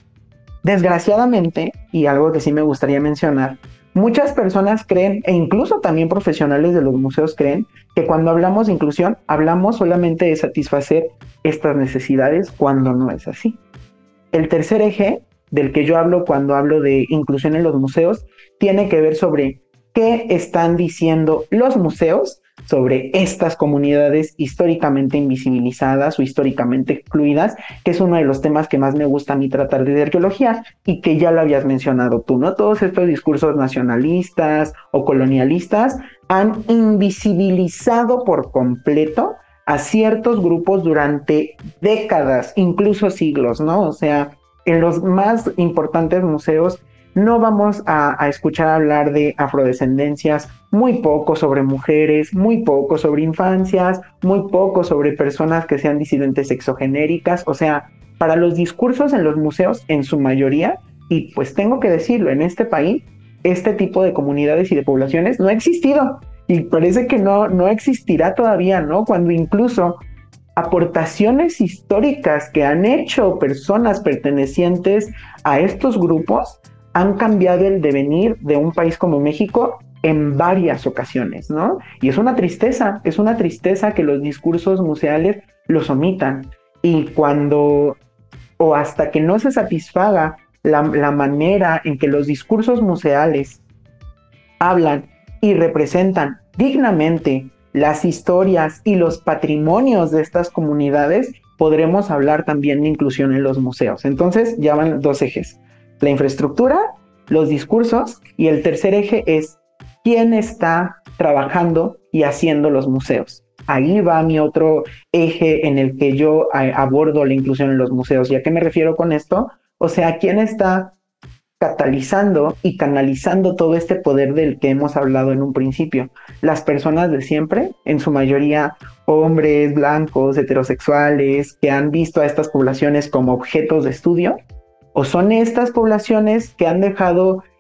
Desgraciadamente, y algo que sí me gustaría mencionar, muchas personas creen, e incluso también profesionales de los museos creen, que cuando hablamos de inclusión, hablamos solamente de satisfacer estas necesidades, cuando no es así. El tercer eje del que yo hablo cuando hablo de inclusión en los museos tiene que ver sobre qué están diciendo los museos sobre estas comunidades históricamente invisibilizadas o históricamente excluidas, que es uno de los temas que más me gusta a mí tratar de arqueología, y que ya lo habías mencionado tú, ¿no? Todos estos discursos nacionalistas o colonialistas han invisibilizado por completo a ciertos grupos durante décadas, incluso siglos, ¿no? O sea, en los más importantes museos no vamos a, a escuchar hablar de afrodescendencias, muy poco sobre mujeres, muy poco sobre infancias, muy poco sobre personas que sean disidentes sexogenéricas. O sea, para los discursos en los museos, en su mayoría, y pues tengo que decirlo, en este país, este tipo de comunidades y de poblaciones no ha existido, y parece que no, no existirá todavía, ¿no? Cuando incluso aportaciones históricas que han hecho personas pertenecientes a estos grupos han cambiado el devenir de un país como México en varias ocasiones, ¿no? Y es una tristeza, es una tristeza que los discursos museales los omitan. Y cuando, o hasta que no se satisfaga la, la manera en que los discursos museales hablan y representan dignamente las historias y los patrimonios de estas comunidades, podremos hablar también de inclusión en los museos. Entonces, ya van dos ejes: la infraestructura, los discursos, y el tercer eje es quién está trabajando y haciendo los museos. Ahí va mi otro eje en el que yo abordo la inclusión en los museos. ¿Y a qué me refiero con esto? O sea, quién está catalizando y canalizando todo este poder del que hemos hablado en un principio. Las personas de siempre, en su mayoría hombres, blancos, heterosexuales, que han visto a estas poblaciones como objetos de estudio, o son estas poblaciones que han dejado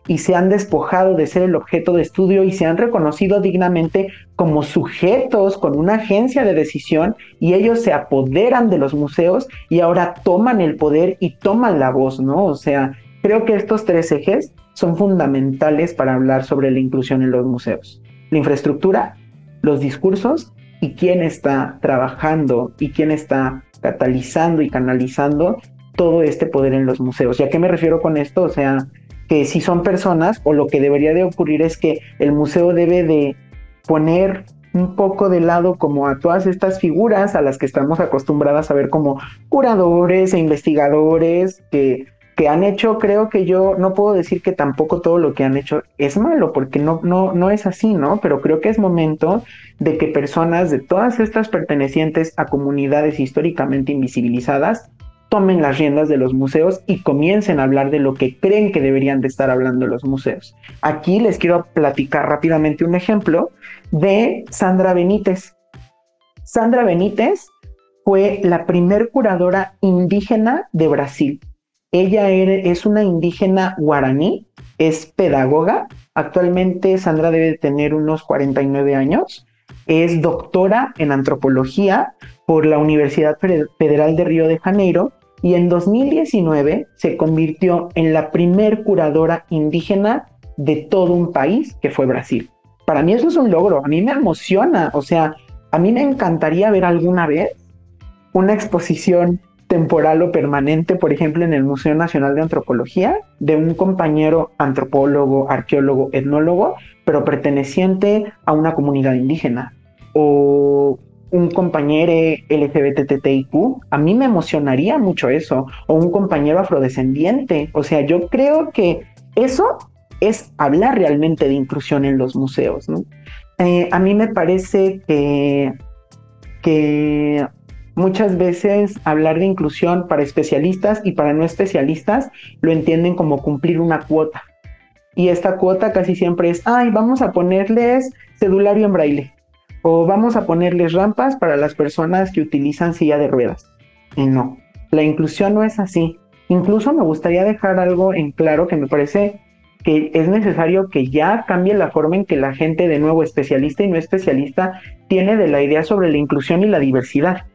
y se han despojado de ser el objeto de estudio y se han reconocido dignamente como sujetos con una agencia de decisión, y ellos se apoderan de los museos y ahora toman el poder y toman la voz, ¿no? O sea, creo que estos tres ejes son fundamentales para hablar sobre la inclusión en los museos: la infraestructura, los discursos y quién está trabajando y quién está catalizando y canalizando todo este poder en los museos. ¿Y a qué me refiero con esto? O sea, que si son personas, o lo que debería de ocurrir es que el museo debe de poner un poco de lado como a todas estas figuras a las que estamos acostumbradas a ver como curadores e investigadores que, que han hecho, creo que yo no puedo decir que tampoco todo lo que han hecho es malo, porque no, no, no es así, ¿no? Pero creo que es momento de que personas de todas estas pertenecientes a comunidades históricamente invisibilizadas tomen las riendas de los museos y comiencen a hablar de lo que creen que deberían de estar hablando los museos. Aquí les quiero platicar rápidamente un ejemplo de Sandra Benítez. Sandra Benítez fue la primer curadora indígena de Brasil. Ella es una indígena guaraní, es pedagoga. Actualmente Sandra debe tener unos cuarenta y nueve años. Es doctora en antropología por la Universidad Federal de Río de Janeiro, y en dos mil diecinueve se convirtió en la primer curadora indígena de todo un país, que fue Brasil. Para mí eso es un logro, a mí me emociona, o sea, a mí me encantaría ver alguna vez una exposición temporal o permanente, por ejemplo, en el Museo Nacional de Antropología, de un compañero antropólogo, arqueólogo, etnólogo, pero perteneciente a una comunidad indígena, o un compañero L G B T T I Q. A mí me emocionaría mucho eso, o un compañero afrodescendiente. O sea, yo creo que eso es hablar realmente de inclusión en los museos, ¿no? Eh, a mí me parece que, que muchas veces hablar de inclusión para especialistas y para no especialistas lo entienden como cumplir una cuota. Y esta cuota casi siempre es, ay, vamos a ponerles cedulario en braille, o vamos a ponerles rampas para las personas que utilizan silla de ruedas. Y no, la inclusión no es así. Incluso me gustaría dejar algo en claro que me parece que es necesario que ya cambie la forma en que la gente, de nuevo, especialista y no especialista, tiene de la idea sobre la inclusión y la diversidad.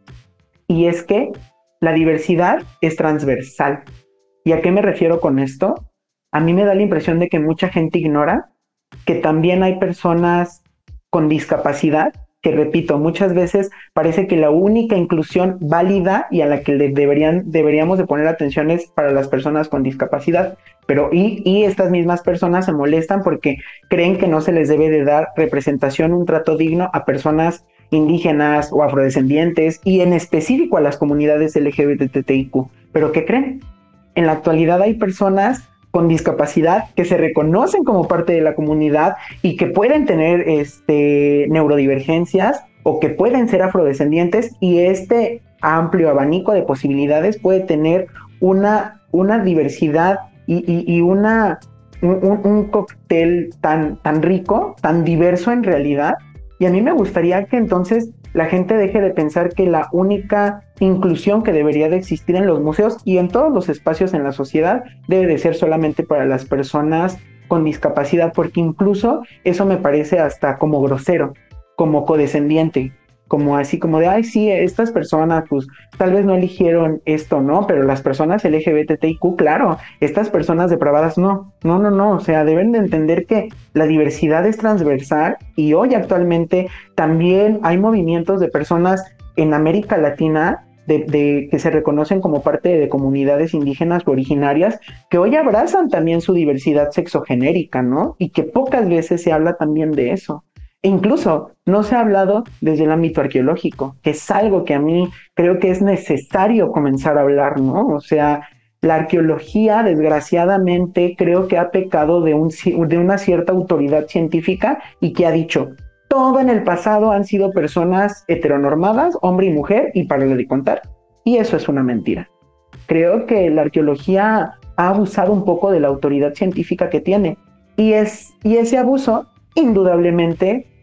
Y es que la diversidad es transversal. ¿Y a qué me refiero con esto? A mí me da la impresión de que mucha gente ignora que también hay personas con discapacidad, que repito, muchas veces parece que la única inclusión válida y a la que le deberían, deberíamos de poner atención es para las personas con discapacidad, pero y, y estas mismas personas se molestan porque creen que no se les debe de dar representación, un trato digno a personas indígenas o afrodescendientes, y en específico a las comunidades L G B T I Q. ¿Pero qué creen? En la actualidad hay personas con discapacidad que se reconocen como parte de la comunidad y que pueden tener este, neurodivergencias o que pueden ser afrodescendientes, y este amplio abanico de posibilidades puede tener una, una diversidad y, y, y una, un, un cóctel tan, tan rico, tan diverso en realidad. Y a mí me gustaría que entonces la gente deje de pensar que la única inclusión que debería de existir en los museos y en todos los espacios en la sociedad debe de ser solamente para las personas con discapacidad, porque incluso eso me parece hasta como grosero, como codescendiente, como así como de, ay, sí, estas personas pues tal vez no eligieron esto, ¿no? Pero las personas L G B T I Q, claro, estas personas depravadas no, no, no, no, o sea, deben de entender que la diversidad es transversal, y hoy actualmente también hay movimientos de personas en América Latina de, de, que se reconocen como parte de comunidades indígenas originarias, que hoy abrazan también su diversidad sexogenérica, ¿no? Y que pocas veces se habla también de eso. E incluso no se ha hablado desde el ámbito arqueológico, que es algo que a mí creo que es necesario comenzar a hablar, ¿no? O sea, la arqueología, desgraciadamente, creo que ha pecado de, un, de una cierta autoridad científica, y que ha dicho, todo en el pasado han sido personas heteronormadas, hombre y mujer, y párale de contar. Y eso es una mentira. Creo que la arqueología ha abusado un poco de la autoridad científica que tiene, y, es, y ese abuso, indudablemente,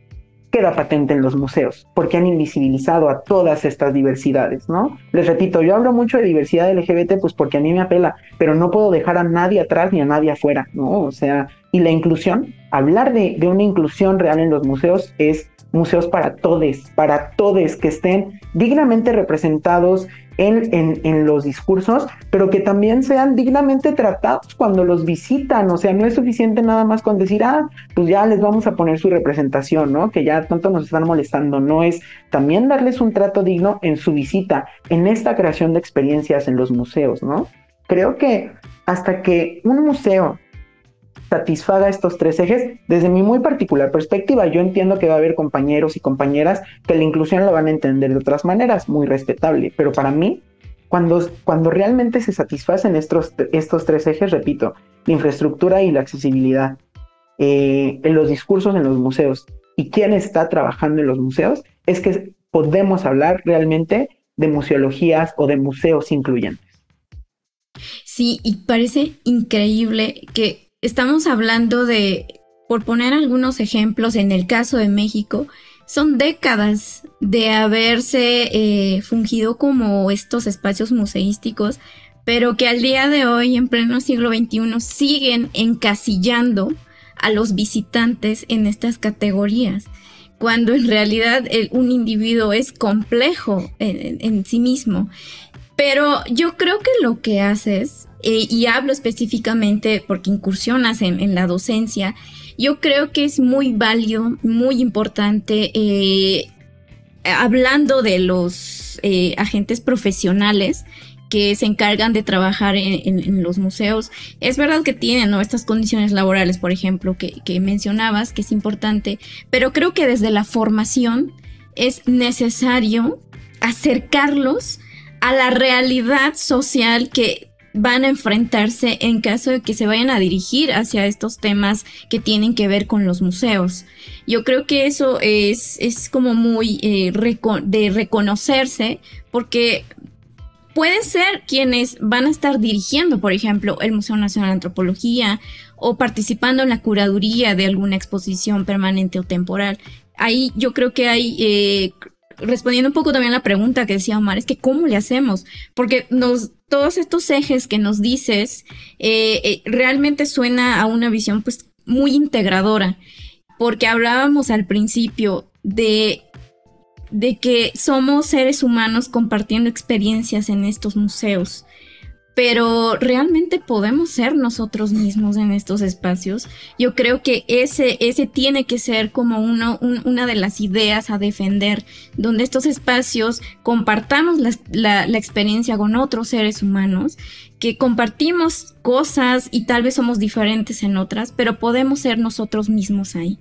queda patente en los museos, porque han invisibilizado a todas estas diversidades, ¿no? Les repito, yo hablo mucho de diversidad L G B T, pues porque a mí me apela, pero no puedo dejar a nadie atrás ni a nadie afuera, ¿no? O sea, y la inclusión, hablar de, de una inclusión real en los museos es museos para todes, para todes, que estén dignamente representados en, en, en los discursos, pero que también sean dignamente tratados cuando los visitan. O sea, no es suficiente nada más con decir, ah, pues ya les vamos a poner su representación, ¿no? Que ya tanto nos están molestando. No, es también darles un trato digno en su visita, en esta creación de experiencias en los museos, ¿no? Creo que hasta que un museo satisfaga estos tres ejes, desde mi muy particular perspectiva, yo entiendo que va a haber compañeros y compañeras que la inclusión la van a entender de otras maneras, muy respetable, pero para mí, cuando, cuando realmente se satisfacen estos, estos tres ejes, repito, la infraestructura y la accesibilidad, eh, en los discursos en los museos y quién está trabajando en los museos, es que podemos hablar realmente de museologías o de museos incluyentes. Sí, y parece increíble que estamos hablando de, por poner algunos ejemplos, en el caso de México, son décadas de haberse eh, fungido como estos espacios museísticos, pero que al día de hoy, en pleno siglo veintiuno, siguen encasillando a los visitantes en estas categorías, cuando en realidad el, un individuo es complejo en, en sí mismo. Pero yo creo que lo que haces, eh, y hablo específicamente porque incursionas en, en la docencia, yo creo que es muy válido, muy importante, eh, hablando de los eh, agentes profesionales que se encargan de trabajar en, en, en los museos. Es verdad que tienen, ¿no?, estas condiciones laborales, por ejemplo, que, que mencionabas, que es importante, pero creo que desde la formación es necesario acercarlos a la realidad social que van a enfrentarse en caso de que se vayan a dirigir hacia estos temas que tienen que ver con los museos. Yo creo que eso es, es como muy eh, reco- de reconocerse, porque pueden ser quienes van a estar dirigiendo, por ejemplo, el Museo Nacional de Antropología o participando en la curaduría de alguna exposición permanente o temporal. Ahí yo creo que hay... Eh, respondiendo un poco también a la pregunta que decía Omar, es que ¿cómo le hacemos? Porque nos, todos estos ejes que nos dices eh, eh, realmente suena a una visión pues muy integradora, porque hablábamos al principio de, de que somos seres humanos compartiendo experiencias en estos museos, pero ¿realmente podemos ser nosotros mismos en estos espacios? Yo creo que ese, ese tiene que ser como uno, un, una de las ideas a defender, donde estos espacios compartamos la, la, la experiencia con otros seres humanos, que compartimos cosas y tal vez somos diferentes en otras, pero podemos ser nosotros mismos ahí.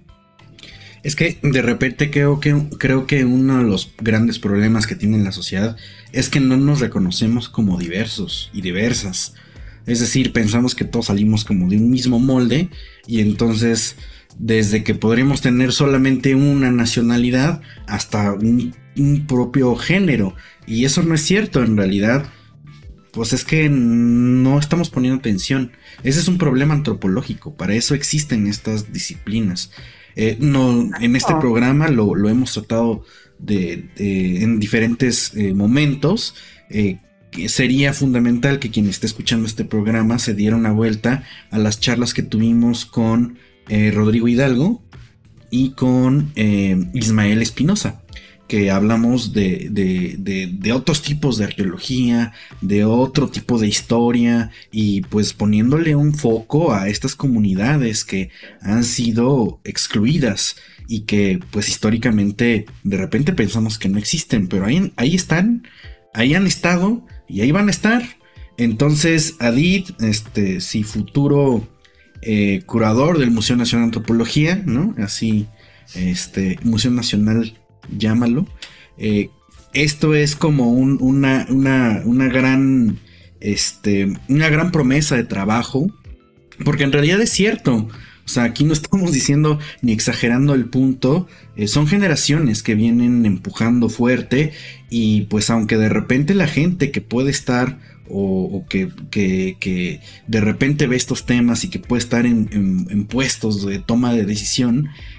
Es que de repente creo que, creo que uno de los grandes problemas que tiene la sociedad es que no nos reconocemos como diversos y diversas. Es decir, pensamos que todos salimos como de un mismo molde, y entonces desde que podríamos tener solamente una nacionalidad hasta un, un propio género. Y eso no es cierto en realidad. Pues es que no estamos poniendo atención. Ese es un problema antropológico. Para eso existen estas disciplinas. Eh, no, en este programa lo, lo hemos tratado de, de, en diferentes eh, momentos. Eh, que sería fundamental que quien esté escuchando este programa se diera una vuelta a las charlas que tuvimos con eh, Rodrigo Hidalgo y con eh, Ismael Espinosa, que hablamos de, de, de, de otros tipos de arqueología, de otro tipo de historia, y pues poniéndole un foco a estas comunidades que han sido excluidas y que pues históricamente de repente pensamos que no existen, pero ahí, ahí están, ahí han estado y ahí van a estar. Entonces, Adit, este, sí, futuro eh, curador del Museo Nacional de Antropología, ¿no? Así, este, Museo Nacional, llámalo. Eh, esto es como un, una, una, una gran, este, una gran promesa de trabajo, porque en realidad es cierto. O sea, aquí no estamos diciendo ni exagerando el punto. Eh, son generaciones que vienen empujando fuerte, y pues aunque de repente la gente que puede estar o, o que, que, que de repente ve estos temas y que puede estar en, en, en puestos de toma de decisión,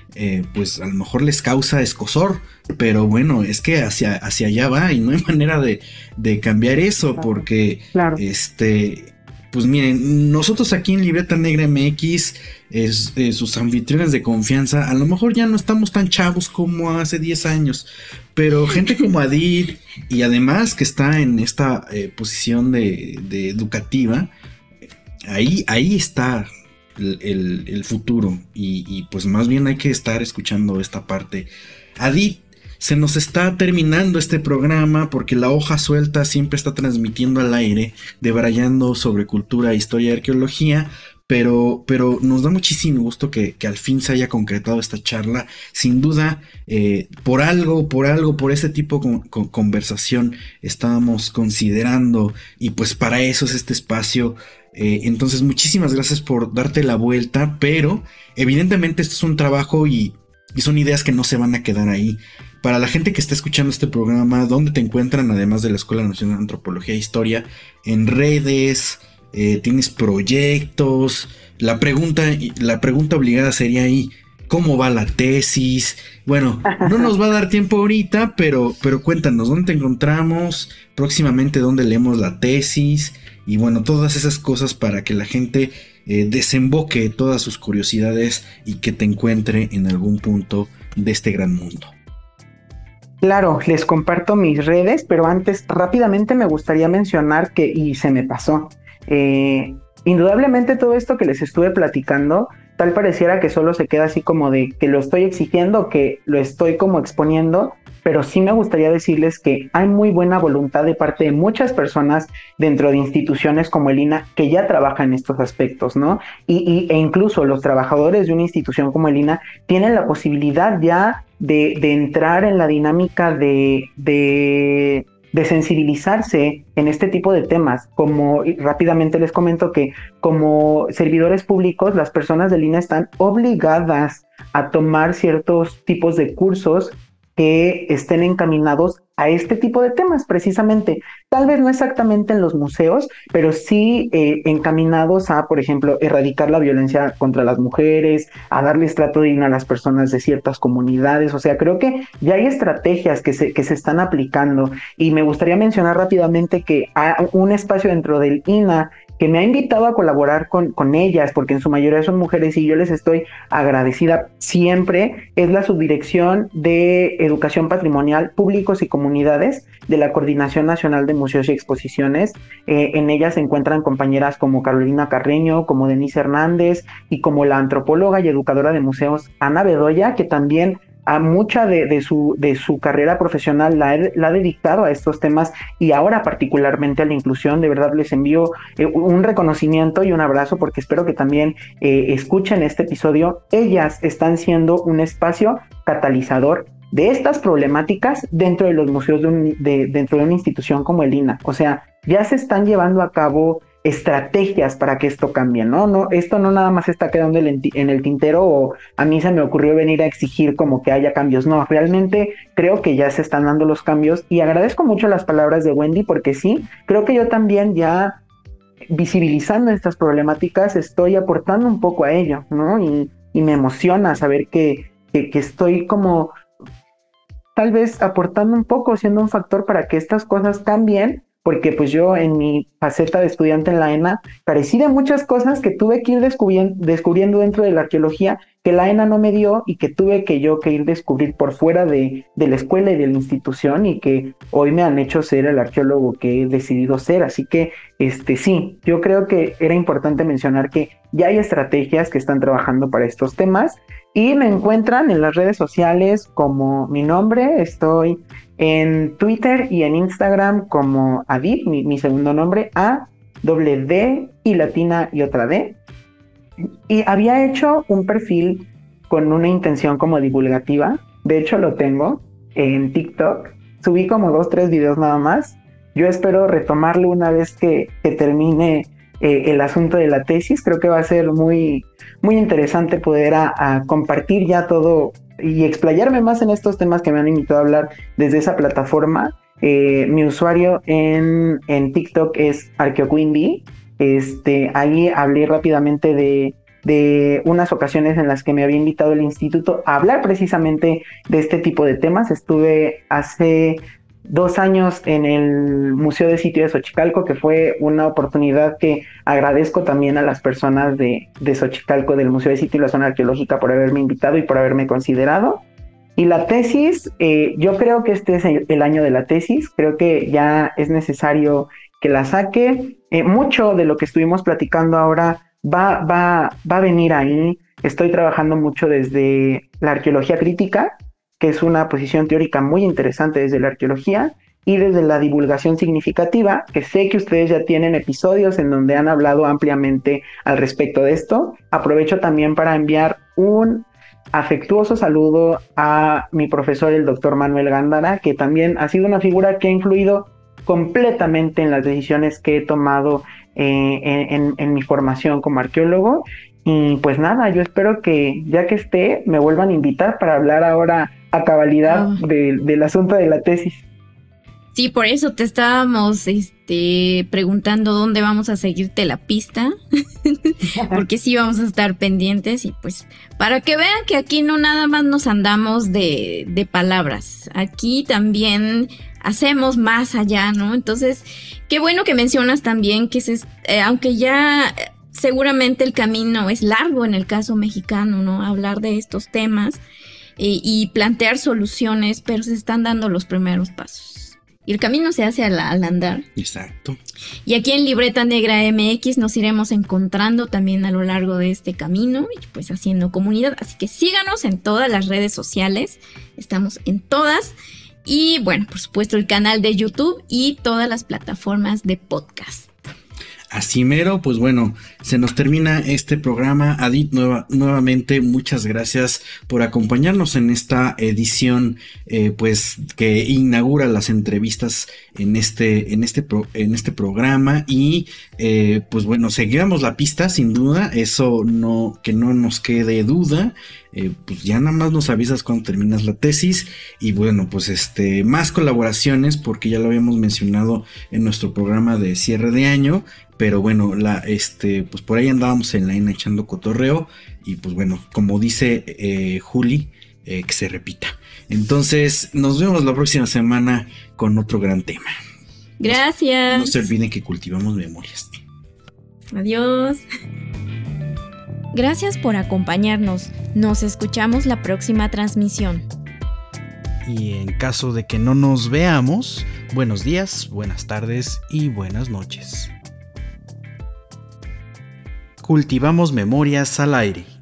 eh, pues a lo mejor les causa escozor, pero bueno, es que hacia, hacia allá va y no hay manera de, de cambiar eso, porque Claro. este, pues miren, nosotros aquí en Libreta Negra M X, es, eh, sus anfitriones de confianza, a lo mejor ya no estamos tan chavos como hace diez años, pero gente como Adit y además que está en esta eh, posición de, de educativa, ahí, ahí está el, el, el futuro y, y pues más bien hay que estar escuchando esta parte. Adit, se nos está terminando este programa porque La Hoja Suelta siempre está transmitiendo al aire, debrayando sobre cultura, historia y arqueología, pero, pero nos da muchísimo gusto que, que al fin se haya concretado esta charla. Sin duda, eh, por algo, por algo, por este tipo de con, conversación estábamos considerando y pues para eso es este espacio. Eh, entonces, muchísimas gracias por darte la vuelta, pero evidentemente esto es un trabajo y, y son ideas que no se van a quedar ahí. Para la gente que está escuchando este programa, ¿dónde te encuentran además de la Escuela Nacional de Antropología e Historia? En redes, eh, tienes proyectos. La pregunta, la pregunta obligada sería ahí, ¿cómo va la tesis? Bueno, no nos va a dar tiempo ahorita, pero, pero cuéntanos, ¿dónde te encontramos? Próximamente, ¿dónde leemos la tesis? Y bueno, todas esas cosas para que la gente eh, desemboque todas sus curiosidades y que te encuentre en algún punto de este gran mundo. Claro, les comparto mis redes, pero antes rápidamente me gustaría mencionar que, y se me pasó, eh, indudablemente todo esto que les estuve platicando, tal pareciera que solo se queda así como de que lo estoy exigiendo, que lo estoy como exponiendo, pero sí me gustaría decirles que hay muy buena voluntad de parte de muchas personas dentro de instituciones como el I N A que ya trabajan en estos aspectos, ¿no? Y, y, e incluso los trabajadores de una institución como el I N A tienen la posibilidad ya de, de entrar en la dinámica de, de, de sensibilizarse en este tipo de temas. Como rápidamente les comento que como servidores públicos, las personas del I N A están obligadas a tomar ciertos tipos de cursos que estén encaminados a este tipo de temas, precisamente. Tal vez no exactamente en los museos, pero sí eh, encaminados a, por ejemplo, erradicar la violencia contra las mujeres, a darles trato digno a las personas de ciertas comunidades. O sea, creo que ya hay estrategias que se, que se están aplicando. Y me gustaría mencionar rápidamente que hay un espacio dentro del I N A que me ha invitado a colaborar con, con ellas, porque en su mayoría son mujeres y yo les estoy agradecida siempre, es la Subdirección de Educación Patrimonial, Públicos y Comunidades de la Coordinación Nacional de Museos y Exposiciones. Eh, en ella se encuentran compañeras como Carolina Carreño, como Denise Hernández y como la antropóloga y educadora de museos Ana Bedoya, que también a mucha de, de, su, de su carrera profesional la, la ha dedicado a estos temas y ahora particularmente a la inclusión. De verdad les envío eh, un reconocimiento y un abrazo porque espero que también eh, escuchen este episodio. Ellas están siendo un espacio catalizador de estas problemáticas dentro de los museos de, un, de dentro de una institución como el I N A. O sea, ya se están llevando a cabo estrategias para que esto cambie, ¿no? No, esto no nada más está quedando en el tintero o a mí se me ocurrió venir a exigir como que haya cambios. No, realmente creo que ya se están dando los cambios y agradezco mucho las palabras de Wendy porque sí, creo que yo también ya visibilizando estas problemáticas estoy aportando un poco a ello, ¿no? Y, y me emociona saber que, que, que estoy como tal vez aportando un poco, siendo un factor para que estas cosas cambien. Porque pues yo en mi faceta de estudiante en la E N A carecí de muchas cosas que tuve que ir descubriendo, descubriendo dentro de la arqueología que la E N A no me dio y que tuve que yo que ir descubrir por fuera de, de la escuela y de la institución y que hoy me han hecho ser el arqueólogo que he decidido ser. Así que este sí, yo creo que era importante mencionar que ya hay estrategias que están trabajando para estos temas y me encuentran en las redes sociales como mi nombre, estoy en Twitter y en Instagram como Adit, mi, mi segundo nombre, A, doble D y latina y otra D. Y había hecho un perfil con una intención como divulgativa. De hecho lo tengo en TikTok. Subí como dos, tres videos nada más. Yo espero retomarlo una vez que, que termine eh, el asunto de la tesis. Creo que va a ser muy, muy interesante poder a, a compartir ya todo y explayarme más en estos temas que me han invitado a hablar desde esa plataforma. Eh, mi usuario en, en TikTok es ArqueoQueenBee. Este, ahí hablé rápidamente de, de unas ocasiones en las que me había invitado el instituto a hablar precisamente de este tipo de temas. Estuve hace dos años en el Museo de Sitio de Xochicalco, que fue una oportunidad que agradezco también a las personas de, de Xochicalco, del Museo de Sitio y la Zona Arqueológica, por haberme invitado y por haberme considerado. Y la tesis, eh, yo creo que este es el año de la tesis, creo que ya es necesario que la saque. Eh, mucho de lo que estuvimos platicando ahora va, va, va a venir ahí. Estoy trabajando mucho desde la arqueología crítica, que es una posición teórica muy interesante desde la arqueología, y desde la divulgación significativa, que sé que ustedes ya tienen episodios en donde han hablado ampliamente al respecto de esto. Aprovecho también para enviar un afectuoso saludo a mi profesor, el doctor Manuel Gándara, que también ha sido una figura que ha influido completamente en las decisiones que he tomado eh, en, en, en mi formación como arqueólogo. Y pues nada, yo espero que ya que esté, me vuelvan a invitar para hablar ahora a cabalidad oh. de, del asunto de la tesis. Sí, por eso te estábamos este, preguntando dónde vamos a seguirte la pista, porque sí vamos a estar pendientes y pues para que vean que aquí no nada más nos andamos de, de palabras, aquí también hacemos más allá, ¿no? Entonces, qué bueno que mencionas también que se, eh, aunque ya seguramente el camino es largo en el caso mexicano, ¿no? Hablar de estos temas eh, y plantear soluciones, pero se están dando los primeros pasos. Y el camino se hace al, al andar. Exacto. Y aquí en Libreta Negra M X nos iremos encontrando también a lo largo de este camino y pues haciendo comunidad. Así que síganos en todas las redes sociales. Estamos en todas. Y bueno, por supuesto el canal de YouTube y todas las plataformas de podcast. Así mero, pues bueno, se nos termina este programa. Adit, nueva, nuevamente muchas gracias por acompañarnos en esta edición eh, pues que inaugura las entrevistas en este, en este, pro, en este programa y eh, pues bueno, seguiremos la pista sin duda, eso no, que no nos quede duda. Eh, pues ya nada más nos avisas cuando terminas la tesis y bueno, pues este más colaboraciones porque ya lo habíamos mencionado en nuestro programa de cierre de año, pero bueno, la este pues por ahí andábamos en la ina echando cotorreo y pues bueno, como dice eh, Juli, eh, que se repita. Entonces nos vemos la próxima semana con otro gran tema. Gracias. No, no se olviden que cultivamos memorias. Adiós. Gracias por acompañarnos. Nos escuchamos la próxima transmisión. Y en caso de que no nos veamos, buenos días, buenas tardes y buenas noches. Cultivamos memorias al aire.